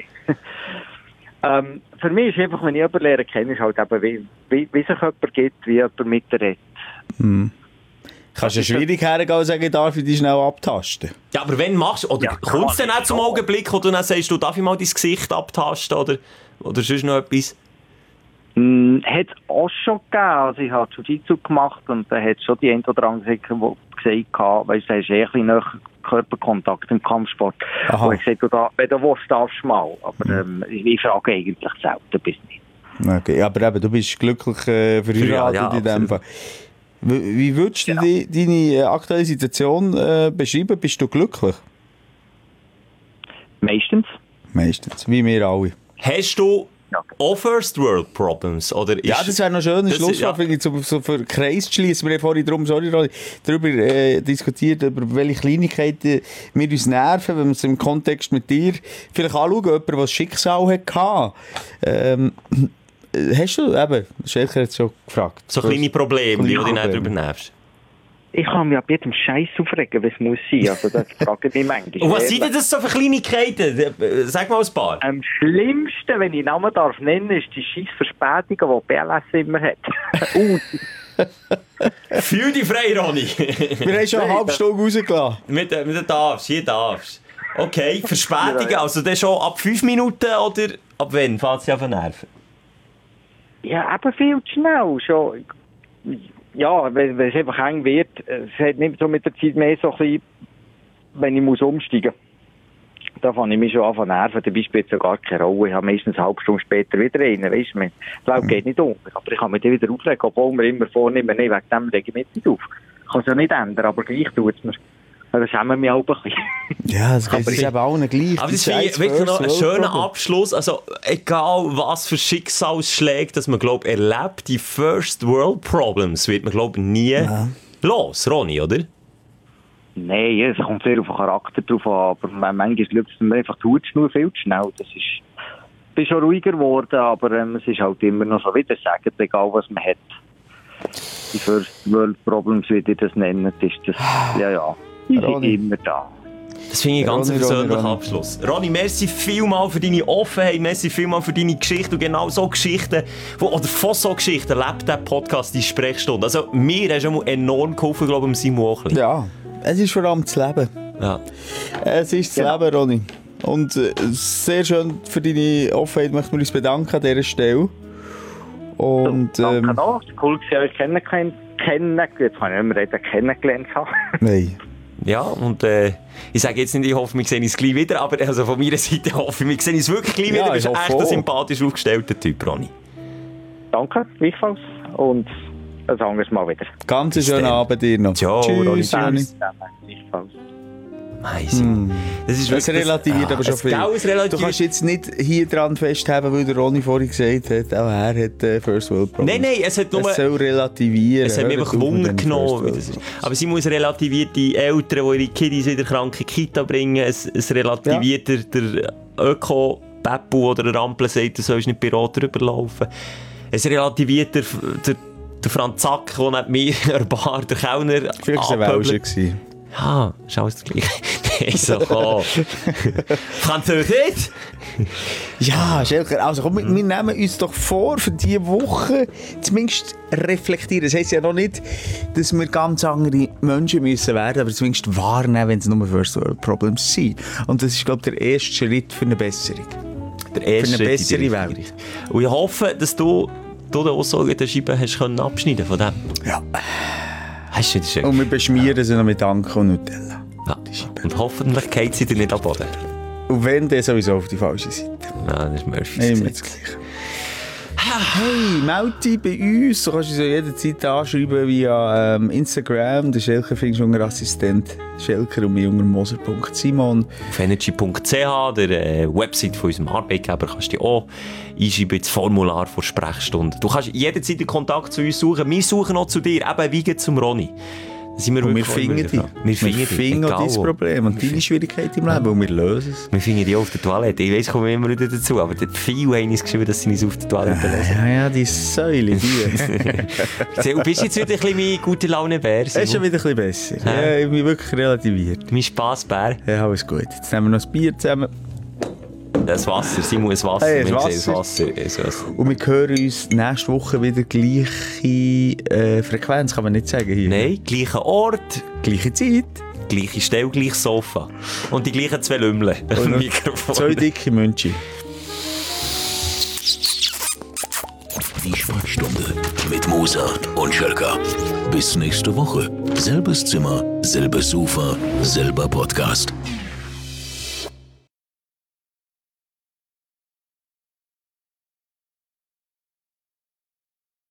ähm, für mich ist einfach, wenn ich jemanden lernen kenne, ist halt eben, wie, wie, wie sich jemand gibt, wie jemand mit dir redet. Hm. Kannst du schwierig hergehen und sagen, darf ich dich schnell abtasten? Ja, aber wenn machst du, oder ja, kommt es dann auch zum Augenblick, wo du dann sagst, du, darf ich mal dein Gesicht abtasten, oder, oder sonst noch etwas? Mm, hat es auch schon gegeben. Also ich habe Jiu-Jitsu gemacht und da hat es schon die ein oder andere gesagt, die gesagt haben, weißt du, da hast du eh ein bisschen näher Körperkontakt im Kampfsport. Aha. Wo ich gesagt habe, wenn du willst, darfst du mal. Aber ähm, ich, ich frage eigentlich selten bis nicht. Okay, aber eben, du bist glücklich äh, verheiratet ja, ja, in dem Fall. Wie, wie würdest du ja. die, deine aktuelle Situation äh, beschreiben? Bist du glücklich? Meistens. Meistens, wie wir alle. Hast du auch First World Problems? Oder ist ja, das wäre noch schön. Schlusswort, finde ich, so, so für Kreis zu schließen. Wir haben vorhin darum, sorry, darüber äh, diskutiert, über welche Kleinigkeiten wir uns nerven, wenn wir es im Kontext mit dir vielleicht anschauen, jemand, der das Schicksal hatte. Ähm, hast du, eben, Schelker hat es schon gefragt. So kleine Probleme, kleine die du nicht darüber nervst? Ich kann mich ab jedem Scheiß aufregen, was muss sein. Also das frage ich mich manchmal. Und was sind denn das so für Kleinigkeiten? Sag mal ein paar. Am schlimmsten, wenn ich den Namen darf nennen, ist die scheiß Verspätung, die B L S immer hat. uh. Fühl dich frei, Ronny. Wir haben schon eine halbe Stunde rausgelassen. mit, mit der darfst, hier darfst. Okay, Verspätungen, also dann schon ab fünf Minuten oder ab wann fängt es sich an nerven? Ja, eben viel zu schnell. Schon. Ja, wenn, wenn es einfach eng wird, es hat nicht so mit der Zeit mehr so ein bisschen, wenn ich muss umsteigen muss. Da fange ich mich schon an zu nerven. Dabei spielt es ja gar keine Rolle. Ich habe meistens eine halbe Stunde später wieder rein. Weißt du, die Welt geht nicht um. Aber ich kann mich dann wieder aufregen, obwohl wir immer vornehmen, nee, wegen dem lege ich mich nicht auf. Ich kann es ja nicht ändern, aber gleich tut es mir. Da schämen wir auch ein bisschen. Ja, das ist eben allen gleich. Aber das finde ich wirklich noch ein schöner Abschluss. Also, egal was für Schicksalsschläge dass man, glaub, erlebt, die First World Problems wird man, glaube nie ja. los, Ronny, oder? Nein, es kommt sehr auf den Charakter drauf an, aber manchmal läuft es mir einfach tut es nur viel zu schnell. Das ist, ich bin schon ruhiger geworden, aber ähm, es ist halt immer noch so, wie das sagen, egal was man hat. Die First World Problems, wie die das nennen, ist das, ja, ja. Die sind immer da. Das finde ich ganz Ronny, ein persönlicher Ronny, Ronny. Abschluss. Ronny, merci vielmal für deine Offenheit, merci vielmal für deine Geschichte und genau so Geschichten, wo, oder von so Geschichten lebt der Podcast, die Sprechstunde. Also mir hast du schon enorm geholfen, glaube ich, Simon auch ein bisschen. Ja, es ist vor allem das Leben. Ja. Es ist das ja. Leben, Ronny. Und äh, sehr schön für deine Offenheit möchten wir uns bedanken an dieser Stelle. Und, so, danke ähm, auch. Cool, dass ich euch kennengelernt habe. Jetzt habe ich nicht mehr reden kennengelernt. Nein. Ja, und äh, ich sage jetzt nicht, ich hoffe, wir sehen uns gleich wieder, aber also von meiner Seite hoffe ich, wir sehen uns wirklich gleich wieder. Ja, du bist echt ein auch. sympathisch aufgestellter Typ, Ronny. Danke, gleichfalls. Und ein anderes Mal wieder. Ganz einen schönen Abend dir noch. Ciao, Tschüss, Ronny. Ronny. Gleichfalls. Hm. Das ist Es relativiert das, aber schon es viel. relativiert. Du kannst jetzt nicht hier dran festhalten, weil der Ronny vorhin gesagt hat, auch er hat äh, First World Problems. Nein, nein, es hat nur... Es soll relativieren. Es hat mich einfach Wunder genommen, wie das ist. Aber sie muss relativiert die Eltern, die ihre Kiddies in der kranken Kita bringen. Es, es relativiert ja. der, der Öko-Peppu oder der Rampel sagt, du sollst nicht bei Rot rüberlaufen. Es relativiert der, der, der Franz Zack, der neben mir ein Bar, der Kellner... Vielleicht war es ein Welscher. Ja, ist alles das Gleiche. Nein, so, komm. Französisch? Ja, Schelker, also komm, wir, wir nehmen uns doch vor, für diese Woche zumindest reflektieren. Das heisst ja noch nicht, dass wir ganz andere Menschen müssen werden, aber zumindest wahrnehmen, wenn es nur First World Problems sind. Und das ist, glaube ich, der erste Schritt für eine Besserung. Der erste für eine Schritt bessere Welt. Und ich hoffe, dass du, du den Aussage der Scheibe hast können abschneiden von dem. Ja. Hast du das schön? Und wir beschmieren sie noch mit Anke und Nutella. Ja. Und hoffentlich geht sie dir nicht ab Boden. Und wenn, dann sowieso auf die falsche Seite. Ja, das ist Murphys Immer Gesetz. das Gleiche. Hey, melde dich bei uns. Du kannst uns ja jederzeit anschreiben via ähm, Instagram. Der Schelker findest du unter Assistent Schelker und mich unter moser punkt simon. Auf energy punkt c h, der äh, Website von unserem Arbeitgeber, kannst du dich auch einschreiben, das Formular vor Sprechstunde. Du kannst jederzeit den Kontakt zu uns suchen. Wir suchen auch zu dir, eben wie zum Ronny. Sind wir und wir finden dich. Wir finden, finden auch dein Problem und deine Schwierigkeit im Leben und wir lösen es. Wir finden die auch auf der Toilette. Ich weiss, kommen wir immer wieder dazu, aber viele haben uns geschrieben, dass sie uns auf der Toilette lösen. Ja, ja, die Säule, die. Du bist jetzt wieder ein bisschen mein gute Laune-Bär. Es ist schon wieder ein bisschen besser. Ja, ich bin wirklich relativiert. Mein Spassbär. Ja, alles gut. Jetzt nehmen wir noch ein Bier zusammen. Das Wasser, Simon, ein Wasser. Hey, ein Wasser. Wasser. Ein Wasser. Und wir hören uns nächste Woche wieder gleiche äh, Frequenz, kann man nicht sagen hier. Nein, gleicher Ort. Gleiche Zeit. Gleiche Stelle, gleiches Sofa. Und die gleichen zwei Lümmeln auf dem Mikrofon. Zwei dicke München. Die Sprechstunde mit Moser und Schelker. Bis nächste Woche. Selbes Zimmer, selbes Sofa, selber Podcast.